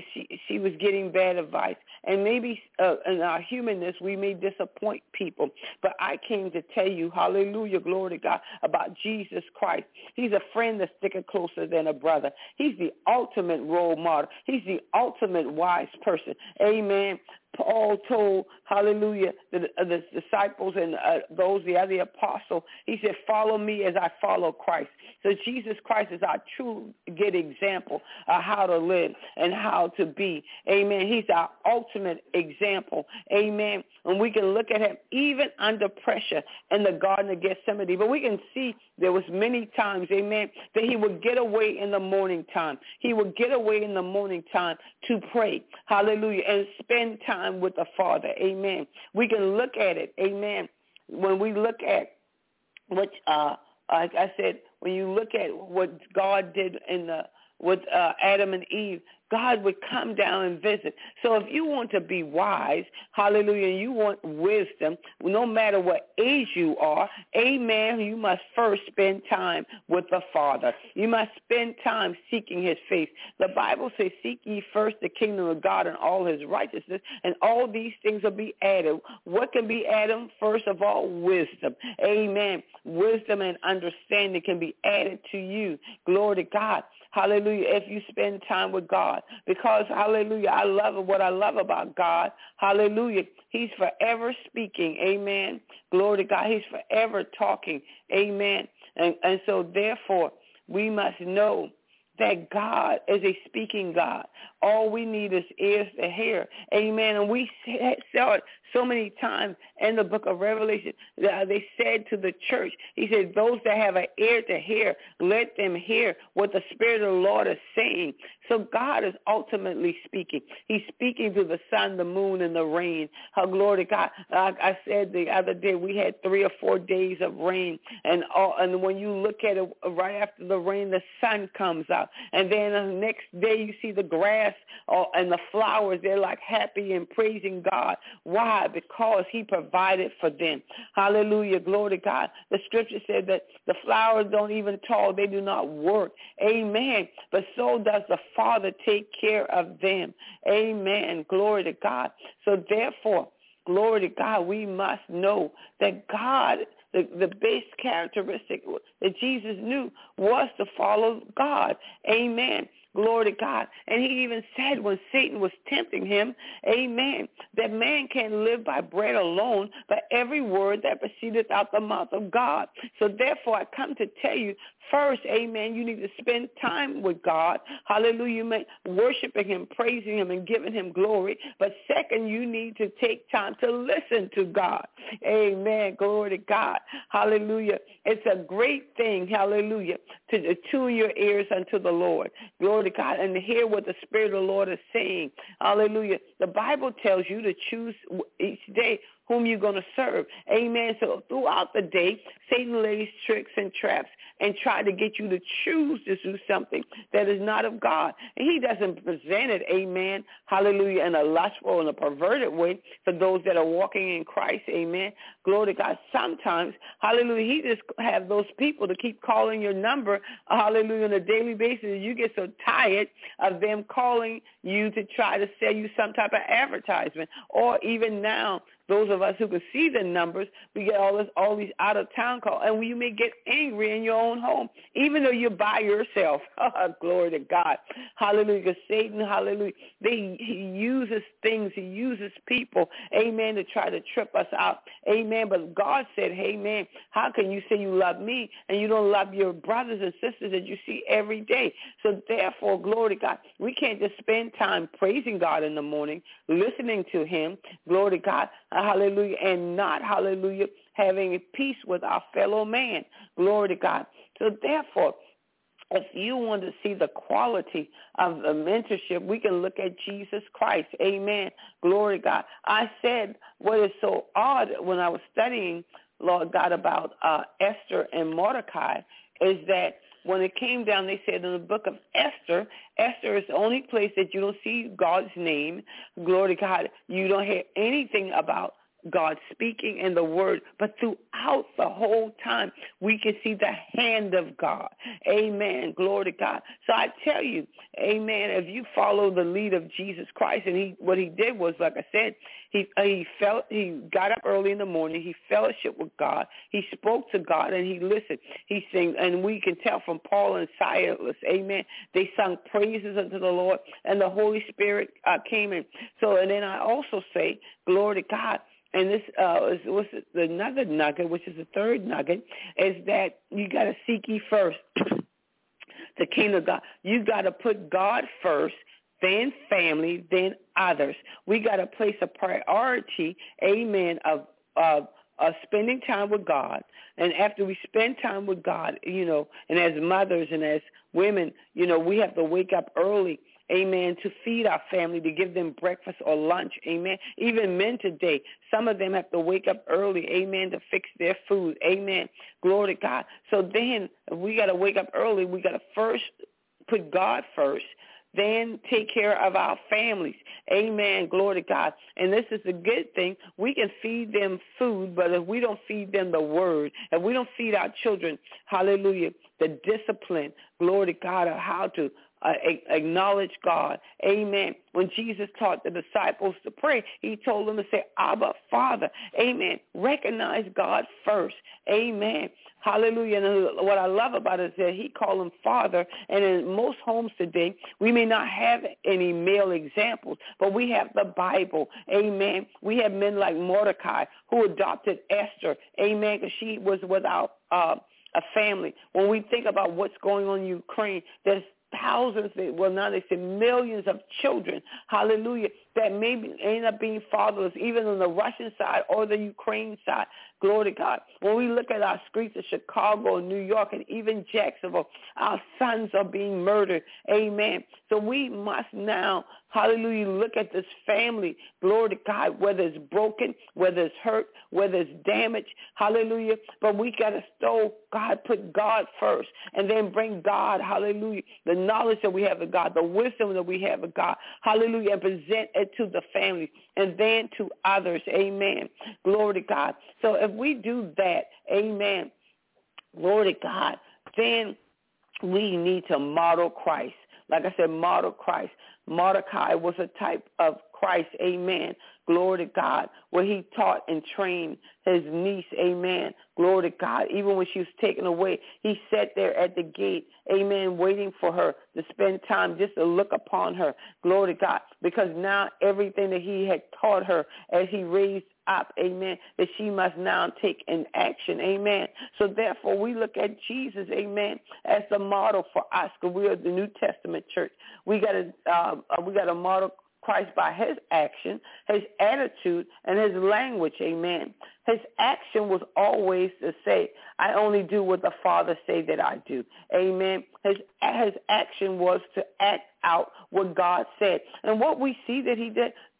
she was getting bad advice. And maybe in our humanness, we may disappoint people. But I came to tell you, hallelujah, glory to God, about Jesus Christ. He's a friend that's sticking closer than a brother. He's the ultimate role model. He's the ultimate wise person. Amen. Paul told, hallelujah, the disciples and the other apostles, he said, follow me as I follow Christ. So Jesus Christ is our true good example of how to live and how to be. Amen. He's our ultimate example. Amen. And we can look at him even under pressure in the Garden of Gethsemane. But we can see there was many times, amen, that he would get away in the morning time. He would get away in the morning time to pray. Hallelujah. And spend time with the Father. Amen. We can look at it. Amen. When we look at what, like I said, when you look at what God did with Adam and Eve, God would come down and visit. So if you want to be wise, hallelujah, and you want wisdom, no matter what age you are, amen, you must first spend time with the Father. You must spend time seeking his face. The Bible says, seek ye first the kingdom of God and all his righteousness, and all these things will be added. What can be added? First of all, wisdom. Amen. Wisdom and understanding can be added to you. Glory to God. Hallelujah, if you spend time with God. Because, hallelujah, I love what I love about God. Hallelujah, he's forever speaking. Amen. Glory to God. He's forever talking. Amen. And so, therefore, we must know that God is a speaking God. All we need is ears to hear. Amen. And we saw it so many times in the book of Revelation. They said to the church, he said, those that have an ear to hear, let them hear what the Spirit of the Lord is saying. So God is ultimately speaking. He's speaking to the sun, the moon, and the rain. How glory to God. I said the other day we had 3 or 4 days of rain. And when you look at it, right after the rain, the sun comes out. And then the next day you see the grass and the flowers. They're like happy and praising God. Why? Because he provided for them. Hallelujah. Glory to God. The scripture said that the flowers don't even tall. They do not work. Amen. But so does the Father take care of them. Amen. Glory to God. So therefore, glory to God, we must know that God, the base characteristic that Jesus knew was to follow God. Amen. Glory to God. And he even said when Satan was tempting him, amen, that man can't live by bread alone, but every word that proceedeth out the mouth of God. So therefore, I come to tell you, first, amen, you need to spend time with God. Hallelujah. Worshiping him, praising him, and giving him glory. But second, you need to take time to listen to God. Amen. Glory to God. Hallelujah. It's a great thing, hallelujah, to tune your ears unto the Lord. Glory to God, and to hear what the Spirit of the Lord is saying. Hallelujah. The Bible tells you to choose each day whom you're going to serve. Amen. So throughout the day, Satan lays tricks and traps and try to get you to choose to do something that is not of God. And he doesn't present it, amen, hallelujah, in a lustful and a perverted way for those that are walking in Christ, amen. Glory to God. Sometimes, hallelujah, he just have those people to keep calling your number, hallelujah, on a daily basis. You get so tired of them calling you to try to sell you some type of advertisement. Or even now, those of us who can see the numbers, we get all these out-of-town calls, and you may get angry in your own home, even though you're by yourself. Glory to God. Hallelujah. Because Satan, hallelujah, he uses things, he uses people, amen, to try to trip us out. Amen. But God said, hey, man, how can you say you love me and you don't love your brothers and sisters that you see every day? So therefore, glory to God, we can't just spend time praising God in the morning, listening to him, glory to God, hallelujah, and not, hallelujah, having peace with our fellow man. Glory to God. So therefore, if you want to see the quality of the mentorship, we can look at Jesus Christ. Amen. Glory to God. I said what is so odd when I was studying, Lord God, about Esther and Mordecai is that when it came down, they said in the book of Esther, Esther is the only place that you don't see God's name. Glory to God. You don't hear anything about God speaking in the word, but throughout the whole time, we can see the hand of God. Amen. Glory to God. So I tell you, amen, if you follow the lead of Jesus Christ, and what he did was, like I said, he got up early in the morning, he fellowshiped with God, he spoke to God, and he listened. He sang, and we can tell from Paul and Silas, amen, they sung praises unto the Lord, and the Holy Spirit came in. So, and then I also say, glory to God. And this was another nugget, which is the third nugget, is that you got to seek ye first the kingdom of God. You got to put God first, then family, then others. We got to place a priority, amen, of spending time with God. And after we spend time with God, and as mothers and as women, we have to wake up early, amen, to feed our family, to give them breakfast or lunch, amen. Even men today, some of them have to wake up early, amen, to fix their food, amen. Glory to God. So then if we got to wake up early, we got to first put God first, then take care of our families. Amen. Glory to God. And this is a good thing. We can feed them food, but if we don't feed them the word, if we don't feed our children, hallelujah, the discipline, glory to God, of how to acknowledge God. Amen. When Jesus taught the disciples to pray, he told them to say, Abba, Father. Amen. Recognize God first. Amen. Hallelujah. And what I love about it is that he called him Father. And in most homes today, we may not have any male examples, but we have the Bible. Amen. We have men like Mordecai who adopted Esther. Amen. Because she was without a family. When we think about what's going on in Ukraine, there's thousands, now they say millions of children, hallelujah, that maybe end up being fatherless, even on the Russian side or the Ukraine side. Glory to God. When we look at our streets of Chicago, New York, and even Jacksonville, our sons are being murdered. Amen. So we must now, hallelujah, look at this family, glory to God, whether it's broken, whether it's hurt, whether it's damaged, hallelujah. But we got to still, God, put God first, and then bring God, hallelujah, the knowledge that we have of God, the wisdom that we have of God, hallelujah, and present it to the family and then to others. Amen. Glory to God. So if we do that, amen, glory to God, then we need to model Christ. Like I said, model Christ. Mordecai was a type of Christ, amen. Glory to God, where he taught and trained his niece, amen. Glory to God. Even when she was taken away, he sat there at the gate, amen, waiting for her to spend time just to look upon her. Glory to God. Because now everything that he had taught her as he raised up, amen, that she must now take in action, amen. So therefore we look at Jesus, amen, as the model for us, because we are the New Testament church. We got to model Christ by his action, his attitude, and his language, amen. His action was always to say, I only do what the Father say that I do, amen. His action was to act out what God said. And what we see that he did,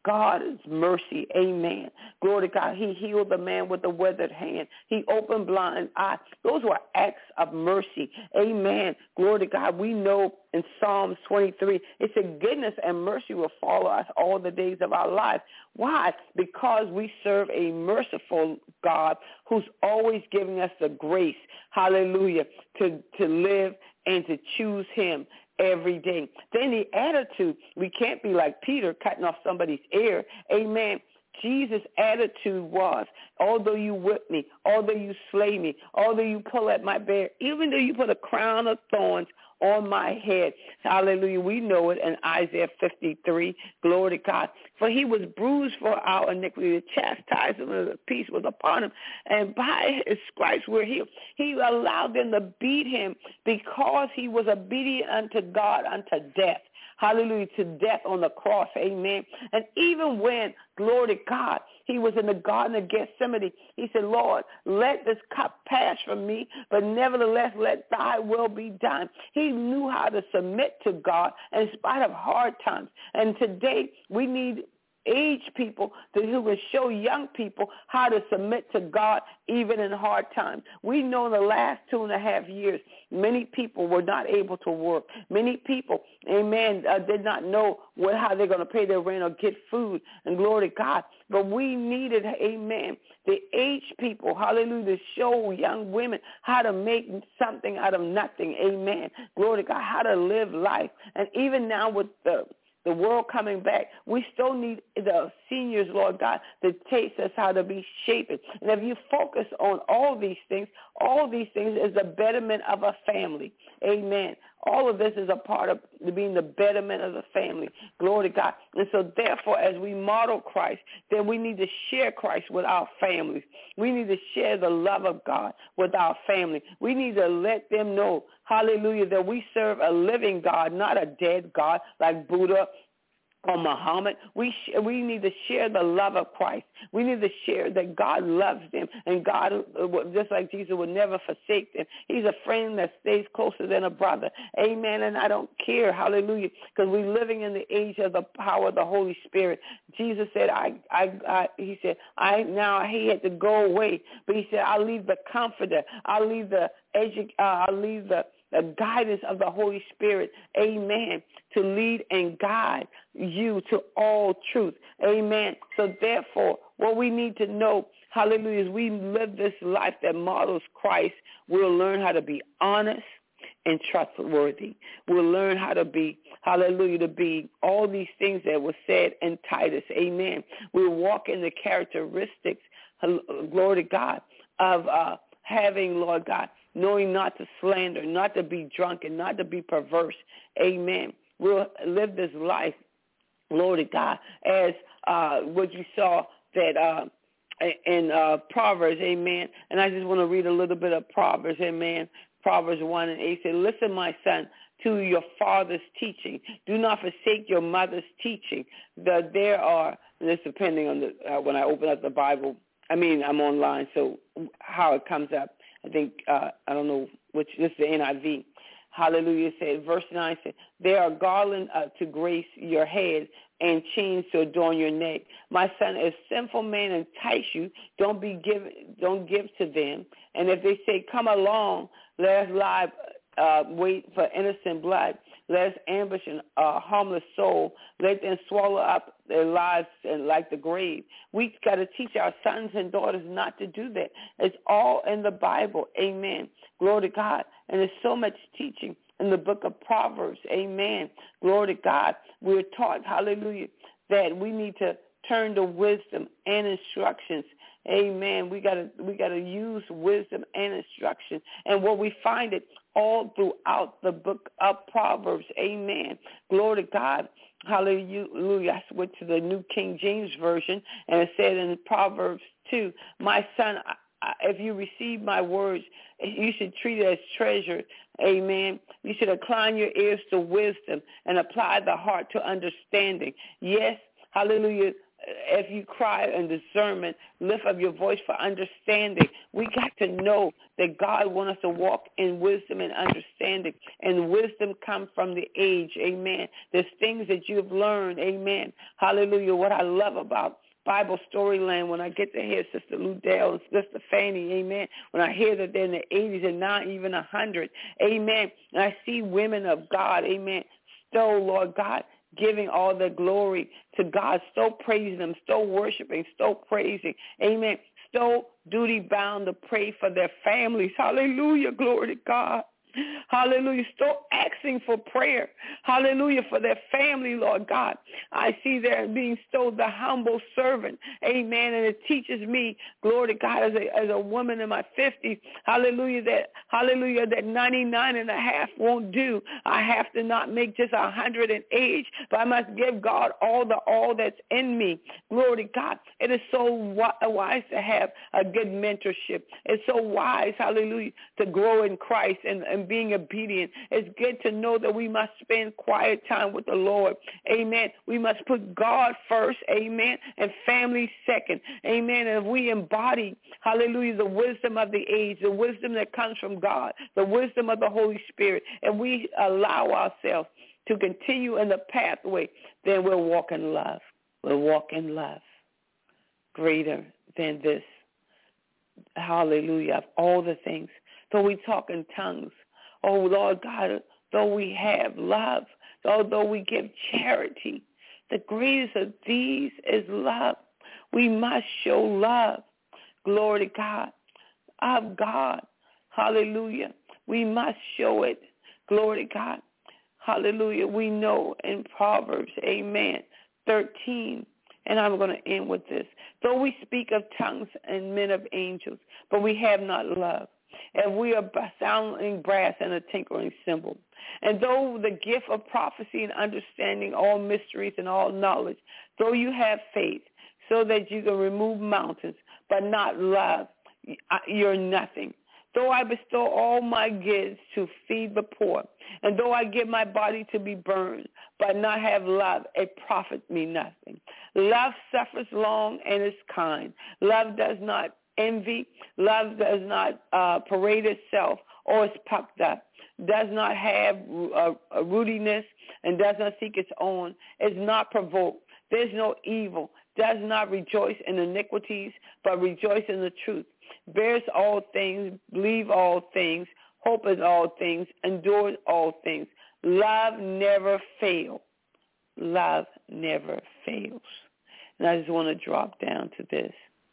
God is mercy. Amen. Glory to God. He healed the man with the withered hand. He opened blind eyes. Those were acts of mercy. Amen. Glory to God. We know in Psalms 23, it said goodness and mercy will follow us all the days of our life. Why? Because we serve a merciful God who's always giving us the grace, hallelujah, to live and to choose him every day. Then the attitude, we can't be like Peter cutting off somebody's ear. Amen. Jesus' attitude was, although you whip me, although you slay me, although you pull at my beard, even though you put a crown of thorns on my head. Hallelujah. We know it in Isaiah 53. Glory to God. For he was bruised for our iniquity. The chastisement of the peace was upon him. And by his stripes we're healed. He allowed them to beat him because he was obedient unto God unto death. Hallelujah, to death on the cross, amen. And even when, glory to God, he was in the Garden of Gethsemane, he said, Lord, let this cup pass from me, but nevertheless let thy will be done. He knew how to submit to God in spite of hard times. And today we need aged people who will show young people how to submit to God even in hard times. We know in the last 2.5 years, many people were not able to work. Many people, amen, did not know how they're going to pay their rent or get food, and glory to God. But we needed, amen, the aged people, hallelujah, to show young women how to make something out of nothing, amen. Glory to God, how to live life. And even now with the world coming back, we still need the seniors, Lord God, to teach us how to be shaped. And if you focus on all these things is the betterment of a family. Amen. All of this is a part of being the betterment of the family. Glory to God. And so therefore, as we model Christ, then we need to share Christ with our families. We need to share the love of God with our family. We need to let them know, hallelujah, that we serve a living God, not a dead God like Buddha or Muhammad. We need to share the love of Christ. We need to share that God loves them, and God, just like Jesus, would never forsake them. He's a friend that stays closer than a brother. Amen. And I don't care, hallelujah, because we're living in the age of the power of the Holy Spirit. Jesus said, he had to go away, but he said, I'll leave the comforter. I'll leave the guidance of the Holy Spirit, amen, to lead and guide you to all truth, amen. So therefore, what we need to know, hallelujah, is we live this life that models Christ. We'll learn how to be honest and trustworthy. We'll learn how to be, hallelujah, to be all these things that were said in Titus, amen. We'll walk in the characteristics, glory to God, of having, Lord God, knowing not to slander, not to be drunken, not to be perverse. Amen. We'll live this life, glory to God, as what you saw that in Proverbs, amen. And I just want to read a little bit of Proverbs, amen. Proverbs 1:8 says, listen, my son, to your father's teaching. Do not forsake your mother's teaching. There are, and this depending on when I open up the Bible, I'm online, so how it comes up. I think, I don't know which, this is the NIV. Hallelujah. Said, verse 9 said, there are garlands to grace your head and chains to adorn your neck. My son, if sinful men entice you, don't give to them. And if they say, come along, let us lie, wait for innocent blood. Let us ambush a harmless soul. Let them swallow up their lives like the grave. We got to teach our sons and daughters not to do that. It's all in the Bible. Amen. Glory to God. And there's so much teaching in the book of Proverbs. Amen. Glory to God. We're taught, hallelujah, that we need to turn to wisdom and instructions. Amen. We gotta use wisdom and instruction. And what we find it all throughout the book of Proverbs. Amen. Glory to God. Hallelujah. I went to the New King James Version, and it said in Proverbs 2, my son, if you receive my words, you should treat it as treasure. Amen. You should incline your ears to wisdom and apply the heart to understanding. Yes, hallelujah. if you cry in discernment, lift up your voice for understanding. We got to know that God wants us to walk in wisdom and understanding. And wisdom comes from the age, amen. There's things that you've learned, amen. Hallelujah. What I love about Bible Storyland, when I get to hear Sister Ludell and Sister Fanny, amen, when I hear that they're in the 80s and not even 100, amen, and I see women of God, amen, still, Lord God, giving all the glory to God, still praising Him, still worshiping, still praising, amen, still duty-bound to pray for their families. Hallelujah, glory to God. Hallelujah. Still asking for prayer. Hallelujah. For their family, Lord God. I see there being still the humble servant. Amen. And it teaches me, glory to God, as a woman in my 50s, hallelujah, that 99 and a half won't do. I have to not make just 100 in age, but I must give God all that's in me. Glory to God. It is so wise to have a good mentorship. It's so wise, hallelujah, to grow in Christ and being obedient. It's good to know that we must spend quiet time with the Lord. Amen. We must put God first, amen, and family second. Amen. And if we embody, hallelujah, the wisdom of the age, the wisdom that comes from God, the wisdom of the Holy Spirit, and we allow ourselves to continue in the pathway, then we'll walk in love. We'll walk in love. Greater than this. Hallelujah. Of all the things. Though we talk in tongues, oh, Lord God, though we have love, although we give charity, the greatest of these is love. We must show love. Glory to God. Of God. Hallelujah. We must show it. Glory to God. Hallelujah. We know in Proverbs, amen, 13, and I'm going to end with this. Though we speak of tongues and men of angels, but we have not love, and we are sounding brass and a tinkling cymbal. And though the gift of prophecy and understanding all mysteries and all knowledge, though you have faith so that you can remove mountains, but not love, you're nothing. Though I bestow all my goods to feed the poor, and though I give my body to be burned, but not have love, it profits me nothing. Love suffers long and is kind. Love does not envy. Love does not parade itself or is puffed up, does not have a rootiness, and does not seek its own, is not provoked. There's no evil, does not rejoice in iniquities, but rejoice in the truth. Bears all things, believe all things, hope in all things, endures all things. Love never fails. Love never fails. And I just want to drop down to this.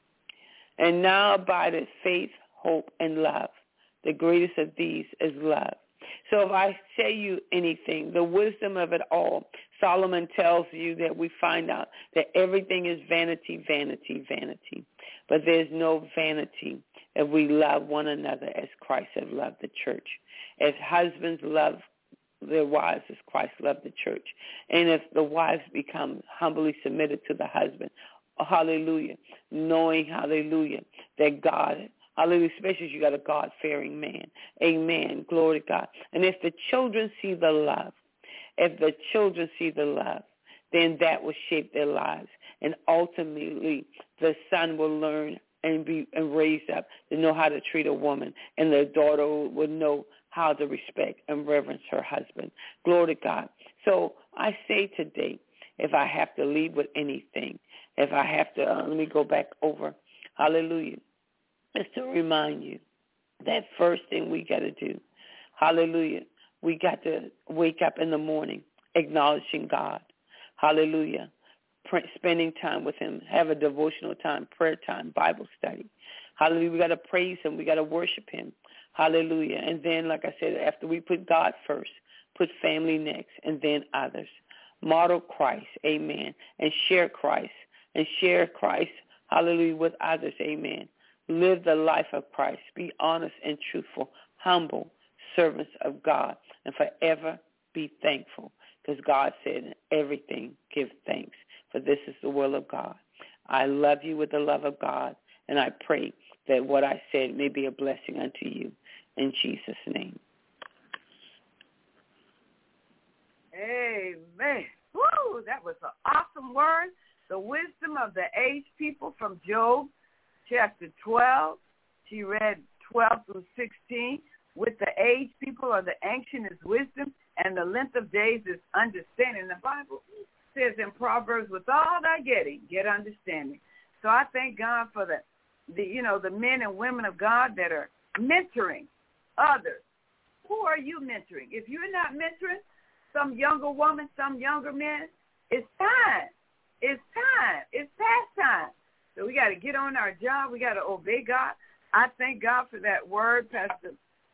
And now abideth faith, hope, and love. The greatest of these is love. So if I say you anything, the wisdom of it all, Solomon tells you that we find out that everything is vanity, vanity, vanity. But there's no vanity if we love one another as Christ has loved the church. As husbands love their wives as Christ loved the church. And if the wives become humbly submitted to the husband, hallelujah, knowing, hallelujah, that God, hallelujah, especially if you got a God-fearing man. Amen. Glory to God. And if the children see the love, then that will shape their lives. And ultimately, the son will learn and be raised up to know how to treat a woman, and the daughter will know how to respect and reverence her husband. Glory to God. So I say today, if I have to leave with anything, if I have to, let me go back over, hallelujah, is to remind you that first thing we got to do, hallelujah, we got to wake up in the morning acknowledging God, hallelujah, spending time with him, have a devotional time, prayer time, Bible study. Hallelujah. We got to praise him. We got to worship him. Hallelujah. And then, like I said, after we put God first, put family next, and then others. Model Christ, amen, and share Christ, hallelujah, with others, amen. Live the life of Christ. Be honest and truthful, humble servants of God, and forever be thankful, because God said in everything give thanks, for this is the will of God. I love you with the love of God, and I pray that what I said may be a blessing unto you. In Jesus' name. Amen. Woo, that was an awesome word. the wisdom of the aged people from Job, chapter 12. She read 12 through 16. With the aged people or the ancient is wisdom, and the length of days is understanding. The Bible says in Proverbs, with all thy getting, get understanding. So I thank God for the men and women of God that are mentoring others. Who are you mentoring? If you're not mentoring some younger woman, some younger man, it's time. It's time. It's past time. So we got to get on our job. We got to obey God. I thank God for that word, Pastor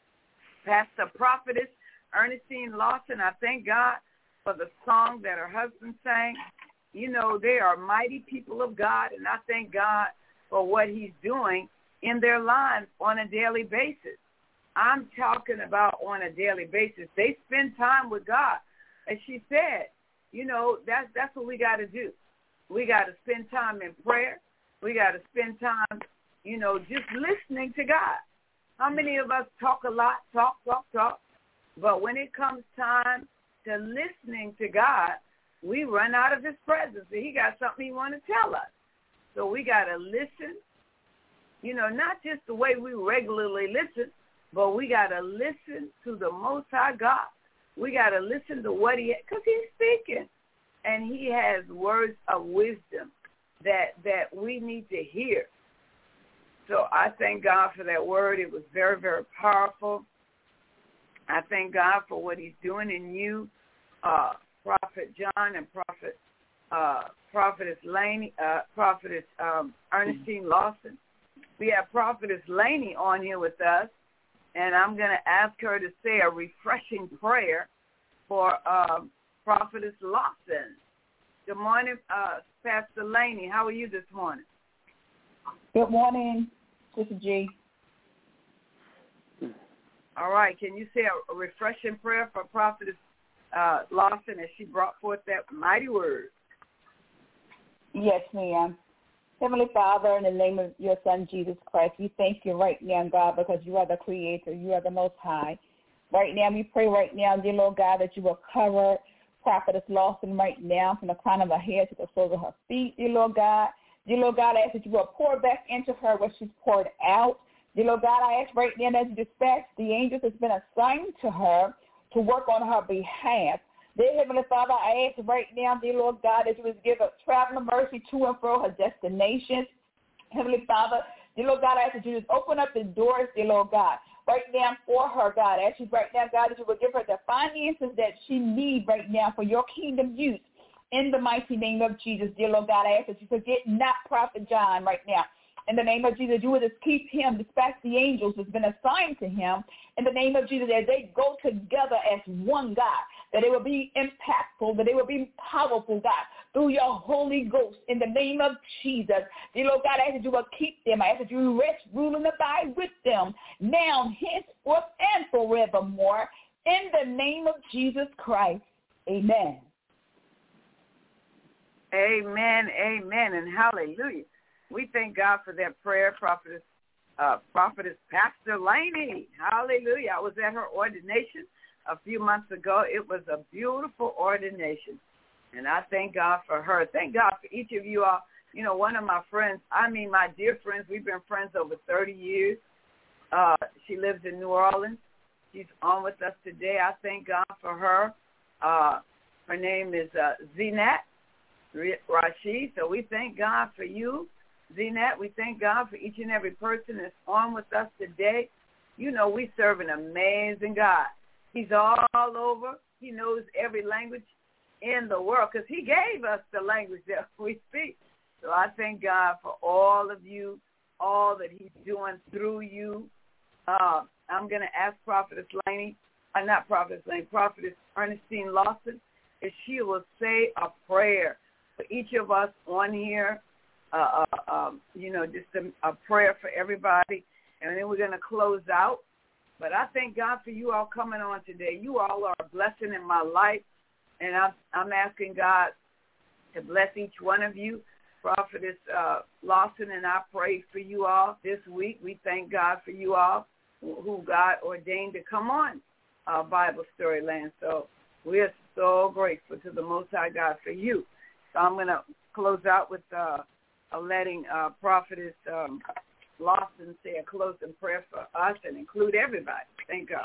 Prophetess Ernestine Lawson. I thank God for the song that her husband sang. You know, they are mighty people of God, and I thank God for what he's doing in their lives on a daily basis. I'm talking about on a daily basis. They spend time with God. As she said, you know, that's what we got to do. We got to spend time in prayer. We got to spend time, you know, just listening to God. How many of us talk a lot, talk, but when it comes time to listening to God, we run out of his presence. He got something he want to tell us. So we got to listen, you know, not just the way we regularly listen, but we got to listen to the Most High God. We got to listen to what because he's speaking. And he has words of wisdom that we need to hear. So I thank God for that word. It was very, very powerful. I thank God for what he's doing in you, Prophet John and Prophetess Laney, Prophetess Ernestine Lawson. We have Prophetess Laney on here with us, and I'm going to ask her to say a refreshing prayer for Prophetess Lawson. Good morning, Pastor Laney. How are you this morning? Good morning, Sister G. All right. Can you say a refreshing prayer for Prophetess Lawson as she brought forth that mighty word? Yes, ma'am. Heavenly Father, in the name of your Son, Jesus Christ, we thank you right now, God, because you are the Creator. You are the Most High. Right now, we pray right now, dear Lord God, that you will cover Prophetess Lawson right now from the crown of her head to the soles of her feet, dear Lord God. Dear Lord God, I ask that you will pour back into her what she's poured out. Dear Lord God, I ask right now that you dispatch the angels that's been assigned to her to work on her behalf. Dear Heavenly Father, I ask right now, dear Lord God, that you would give her traveling mercy to and fro her destinations. Heavenly Father, dear Lord God, I ask that you just open up the doors, dear Lord God, right now for her, God. I ask you right now, God, that you would give her the finances that she needs right now for your kingdom use. In the mighty name of Jesus, dear Lord God, I ask that you forget not Prophet John right now. In the name of Jesus, you would just keep him, dispatch the angels that's been assigned to him. In the name of Jesus, as they go together as one, God, that it will be impactful, that it will be powerful, God, through your Holy Ghost. In the name of Jesus, dear Lord God, I ask that you will keep them. I ask that you rest, rule, and abide with them now, henceforth, and forevermore. In the name of Jesus Christ, amen. Amen, amen, and hallelujah. We thank God for that prayer, Prophetess Pastor Laney. Hallelujah. I was at her ordination a few months ago. It was a beautiful ordination, and I thank God for her. Thank God for each of you all. You know, one of my friends, my dear friends, we've been friends over 30 years. She lives in New Orleans. She's on with us today. I thank God for her. Her name is Zinat Rashid. So we thank God for you, Zinat. We thank God for each and every person that's on with us today. You know, we serve an amazing God. He's all over. He knows every language in the world because he gave us the language that we speak. So I thank God for all of you, all that he's doing through you. I'm going to ask Prophetess Ernestine Lawson if she will say a prayer for each of us on here, just a prayer for everybody, and then we're going to close out. But I thank God for you all coming on today. You all are a blessing in my life, and I'm asking God to bless each one of you. Prophetess Lawson and I pray for you all this week. We thank God for you all who God ordained to come on Bible Storyland. So we're so grateful to the Most High God for you. So I'm going to close out with letting Prophetess Lawson say a closing prayer for us and include everybody. Thank God.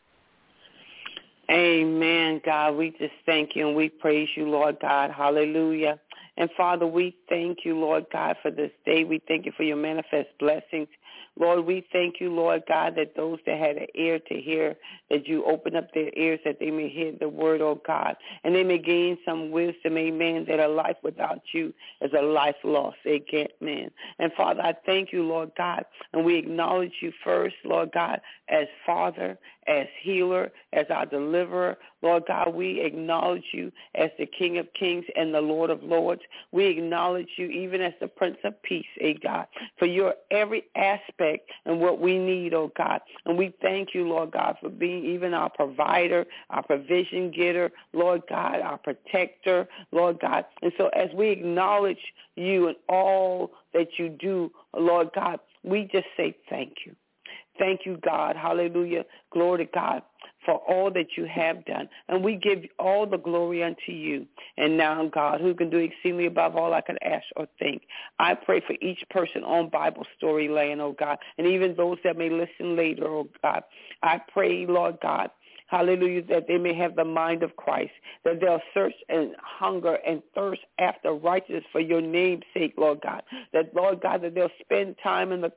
Amen, God. We just thank you and we praise you, Lord God. Hallelujah. And, Father, we thank you, Lord God, for this day. We thank you for your manifest blessings. Lord, we thank you, Lord God, that those that had an ear to hear, that you open up their ears that they may hear the word, oh God, and they may gain some wisdom, amen, that a life without you is a life lost, amen. And, Father, I thank you, Lord God, and we acknowledge you first, Lord God, as Father, as healer, as our deliverer. Lord God, we acknowledge you as the King of Kings and the Lord of Lords. We acknowledge you even as the Prince of Peace, God, for your every aspect and what we need, oh God. And we thank you, Lord God, for being even our provider, our provision getter, Lord God, our protector, Lord God. And so as we acknowledge you and all that you do, Lord God, we just say thank you. Thank you, God. Hallelujah. Glory to God for all that you have done. And we give all the glory unto you. And now, God, who can do exceedingly above all I can ask or think. I pray for each person on Bible Story Land, oh God, and even those that may listen later, oh God. I pray, Lord God, hallelujah, that they may have the mind of Christ, that they'll search and hunger and thirst after righteousness for your name's sake, Lord God. That, Lord God, that they'll spend time in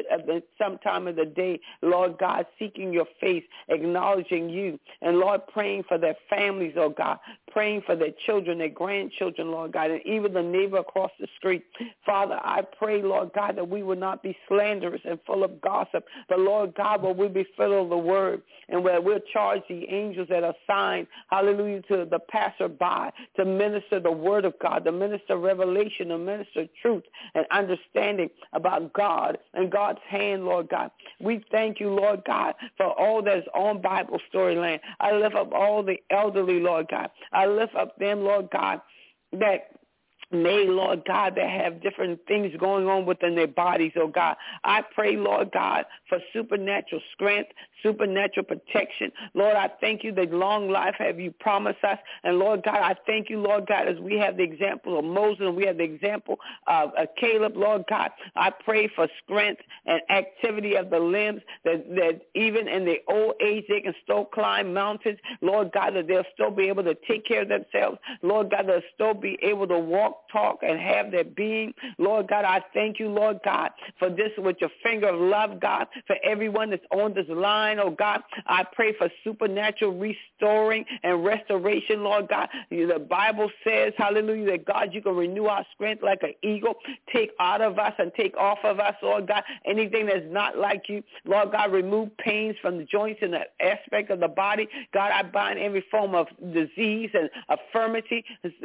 some time of the day, Lord God, seeking your face, acknowledging you, and, Lord, praying for their families, oh God, praying for their children, their grandchildren, Lord God, and even the neighbor across the street. Father, I pray, Lord God, that we will not be slanderous and full of gossip, but, Lord God, will we be full of the word, and where we'll charge the angels that are assigned, hallelujah, to the passerby to minister the word of God, to minister revelation, to minister truth and understanding about God and God's hand, Lord God. We thank you, Lord God, for all that is on Bible Storyland. I lift up all the elderly, Lord God. I lift up them, Lord God, that may, Lord God, that have different things going on within their bodies, oh God. I pray, Lord God, for supernatural strength, supernatural protection. Lord, I thank you that long life have you promised us. And, Lord God, I thank you, Lord God, as we have the example of Moses and we have the example of Caleb, Lord God. I pray for strength and activity of the limbs, that even in the old age they can still climb mountains. Lord God, that they'll still be able to take care of themselves. Lord God, they'll still be able to walk, talk, and have their being. Lord God, I thank you, Lord God, for this with your finger of love, God, for everyone that's on this line, oh God. I pray for supernatural restoring and restoration, Lord God. The Bible says, hallelujah, that God, you can renew our strength like an eagle. Take out of us and take off of us, Lord God, anything that's not like you. Lord God, remove pains from the joints and the aspect of the body. God, I bind every form of disease and infirmity.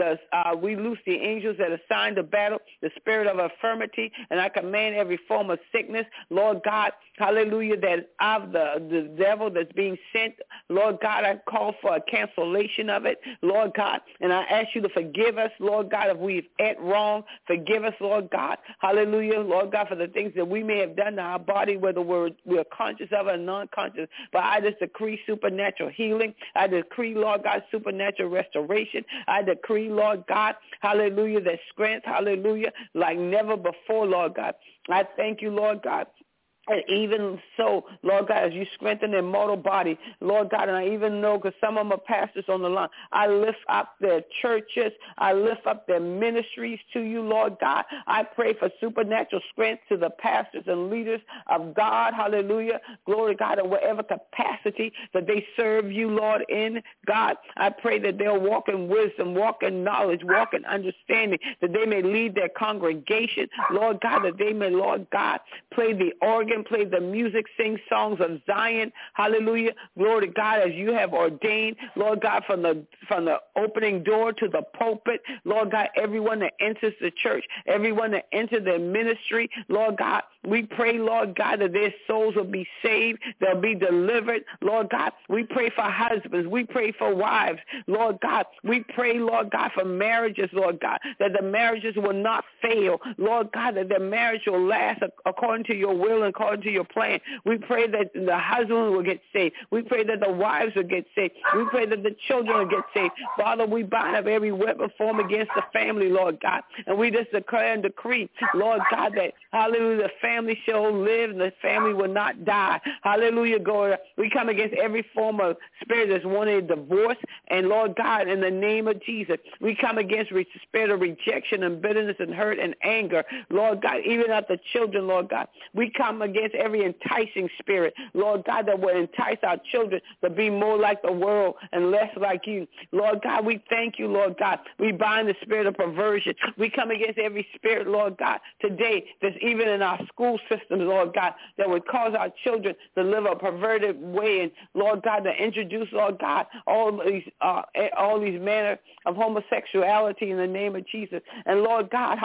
We loose the angels that are assigned to battle the spirit of infirmity, and I command every form of sickness, Lord God, hallelujah, that of the devil that's being sent, Lord God, I call for a cancellation of it, Lord God, and I ask you to forgive us, Lord God, if we've acted wrong. Forgive us, Lord God, hallelujah, Lord God, for the things that we may have done to our body, whether we're conscious of it or non-conscious, but I just decree supernatural healing. I decree, Lord God, supernatural restoration. I decree, Lord God, hallelujah, that strength, hallelujah, like never before, Lord God. I thank you, Lord God. And even so, Lord God, as you strengthen their mortal body, Lord God, and I even know because some of them are pastors on the line, I lift up their churches. I lift up their ministries to you, Lord God. I pray for supernatural strength to the pastors and leaders of God, hallelujah, glory to God, in whatever capacity that they serve you, Lord, in God. I pray that they'll walk in wisdom, walk in knowledge, walk in understanding, that they may lead their congregation, Lord God, that they may, Lord God, play the organ, play the music, sing songs of Zion, hallelujah, glory to God, as you have ordained, Lord God, from the opening door to the pulpit, Lord God, everyone that enters the church, everyone that enters their ministry, Lord God, we pray, Lord God, that their souls will be saved, they'll be delivered, Lord God, we pray for husbands, we pray for wives, Lord God, we pray, Lord God, for marriages, Lord God, that the marriages will not fail, Lord God, that the marriage will last according to your will and according according to your plan. We pray that the husband will get saved. We pray that the wives will get saved. We pray that the children will get saved. Father, we bind up every weapon formed against the family, Lord God. And we just declare and decree, Lord God, that, hallelujah, the family shall live and the family will not die. Hallelujah, God. We come against every form of spirit that's wanting a divorce. And, Lord God, in the name of Jesus, we come against spirit of rejection and bitterness and hurt and anger, Lord God, even at the children, Lord God. We come against every enticing spirit, Lord God, that will entice our children to be more like the world and less like you. Lord God, we thank you, Lord God. We bind the spirit of perversion. We come against every spirit, Lord God, today that's even in our school systems, Lord God, that would cause our children to live a perverted way. And, Lord God, to introduce, Lord God, all these manner of homosexuality in the name of Jesus. And, Lord God,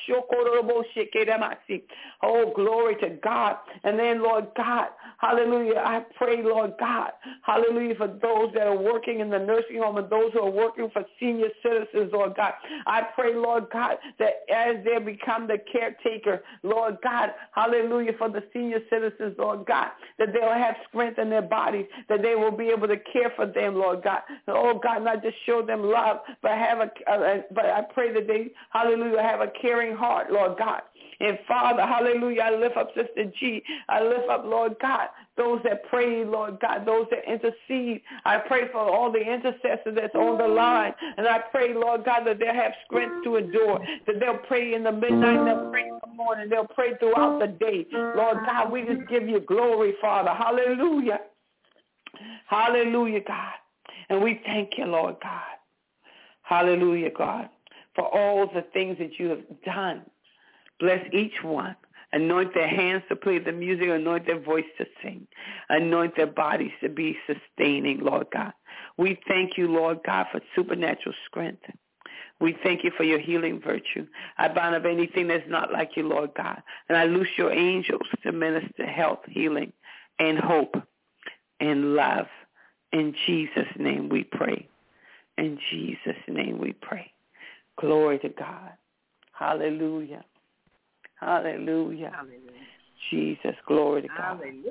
oh, glory to God. And then, Lord God, hallelujah, I pray, Lord God, hallelujah, for those that are working in the nursing home and those who are working for senior citizens, Lord God. I pray, Lord God, that as they become the caretaker, Lord God, hallelujah, for the senior citizens, Lord God, that they'll have strength in their bodies, that they will be able to care for them, Lord God. Oh, God, not just show them love, but but I pray that they, hallelujah, have a caring heart, Lord God. And Father, hallelujah, I lift up Sister G. I lift up, Lord God, those that pray, Lord God, those that intercede. I pray for all the intercessors that's on the line. And I pray, Lord God, that they'll have strength to endure, that they'll pray in the midnight, they'll pray in the morning, they'll pray throughout the day. Lord God, we just give you glory, Father. Hallelujah. Hallelujah, God. And we thank you, Lord God. Hallelujah, God, for all the things that you have done. Bless each one. Anoint their hands to play the music. Anoint their voice to sing. Anoint their bodies to be sustaining, Lord God. We thank you, Lord God, for supernatural strength. We thank you for your healing virtue. I bind up anything that's not like you, Lord God. And I loose your angels to minister health, healing, and hope and love. In Jesus' name we pray. In Jesus' name we pray. Glory to God. Hallelujah. Hallelujah. Hallelujah. Jesus, glory to God. Hallelujah.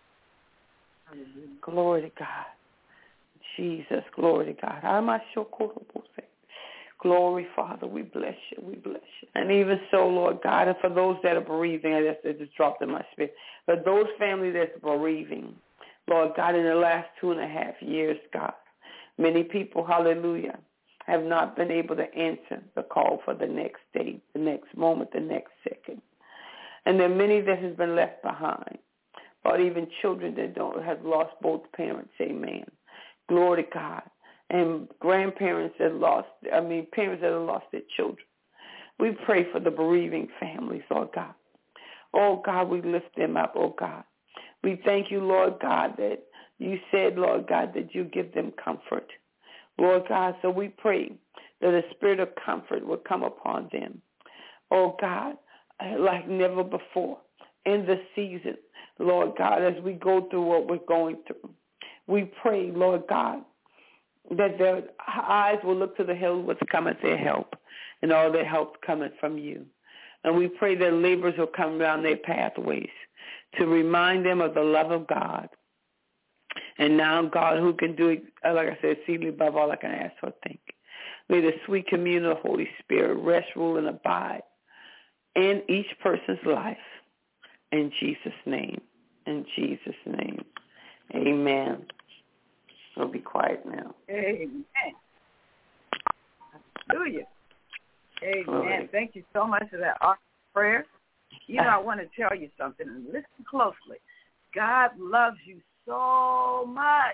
Glory to God. Jesus, glory to God. Glory, Father, we bless you. We bless you. And even so, Lord God, and for those that are bereaving, I just dropped in my spirit, but those families that's bereaving, Lord God, in the last 2.5 years, God, many people, hallelujah, have not been able to answer the call for the next day, the next moment, the next second. And there are many that has been left behind, or even children that have lost both parents, amen. Glory to God. And grandparents that parents that have lost their children. We pray for the bereaving families, Lord God. Oh, God, we lift them up, oh, God. We thank you, Lord God, that you said, Lord God, that you give them comfort. Lord God, so we pray that a spirit of comfort will come upon them. Oh, God, like never before in this season, Lord God, as we go through what we're going through. We pray, Lord God, that their eyes will look to the hills what's coming their help, and all their help coming from you. And we pray that laborers will come down their pathways to remind them of the love of God. And now, God, who can do it, like I said, exceedingly above all I can ask or think. May the sweet communion of the Holy Spirit rest, rule, and abide in each person's life. In Jesus' name. In Jesus' name. Amen. We'll be quiet now. Amen. Hallelujah. Amen. Glory. Thank you so much for that awesome prayer. You know, I want to tell you something, and listen closely. God loves you so much,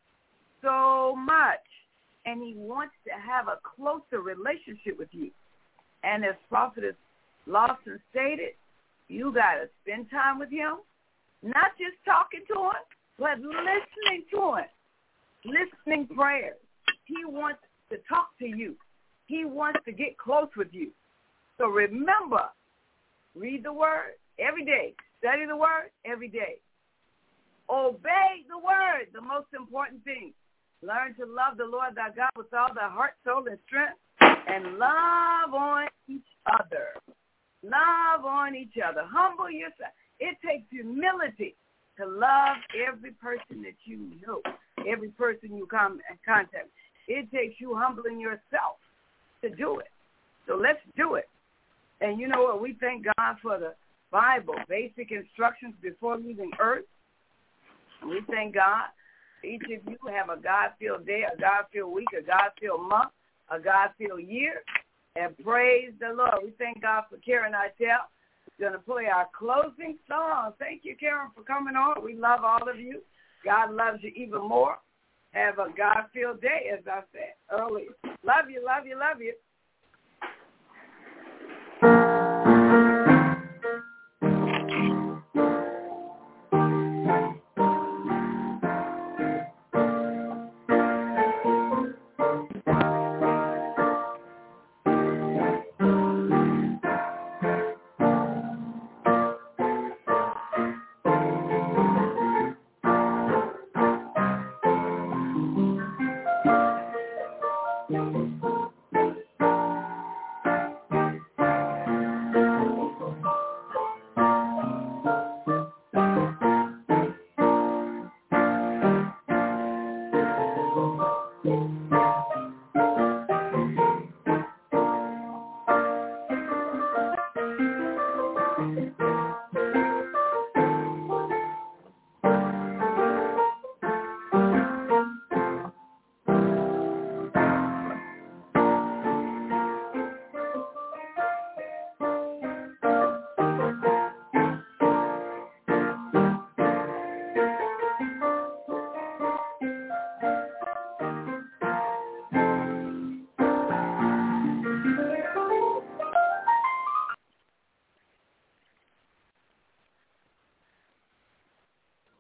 and he wants to have a closer relationship with you. And as Prophetess Lawson stated, you got to spend time with him, not just talking to him, but listening to him, listening prayers. He wants to talk to you. He wants to get close with you. So remember, read the word every day. Study the word every day. Obey the word, the most important thing. Learn to love the Lord thy God with all thy heart, soul, and strength, and love on each other. Love on each other. Humble yourself. It takes humility to love every person that you know, every person you come in contact with. It takes you humbling yourself to do it. So let's do it. And you know what? We thank God for the Bible, basic instructions before leaving earth. And we thank God. Each of you have a God-filled day, a God-filled week, a God-filled month, a God-filled year. And praise the Lord. We thank God for Karen Itel. We're going to play our closing song. Thank you, Karen, for coming on. We love all of you. God loves you even more. Have a God-filled day, as I said earlier. Love you, love you, love you.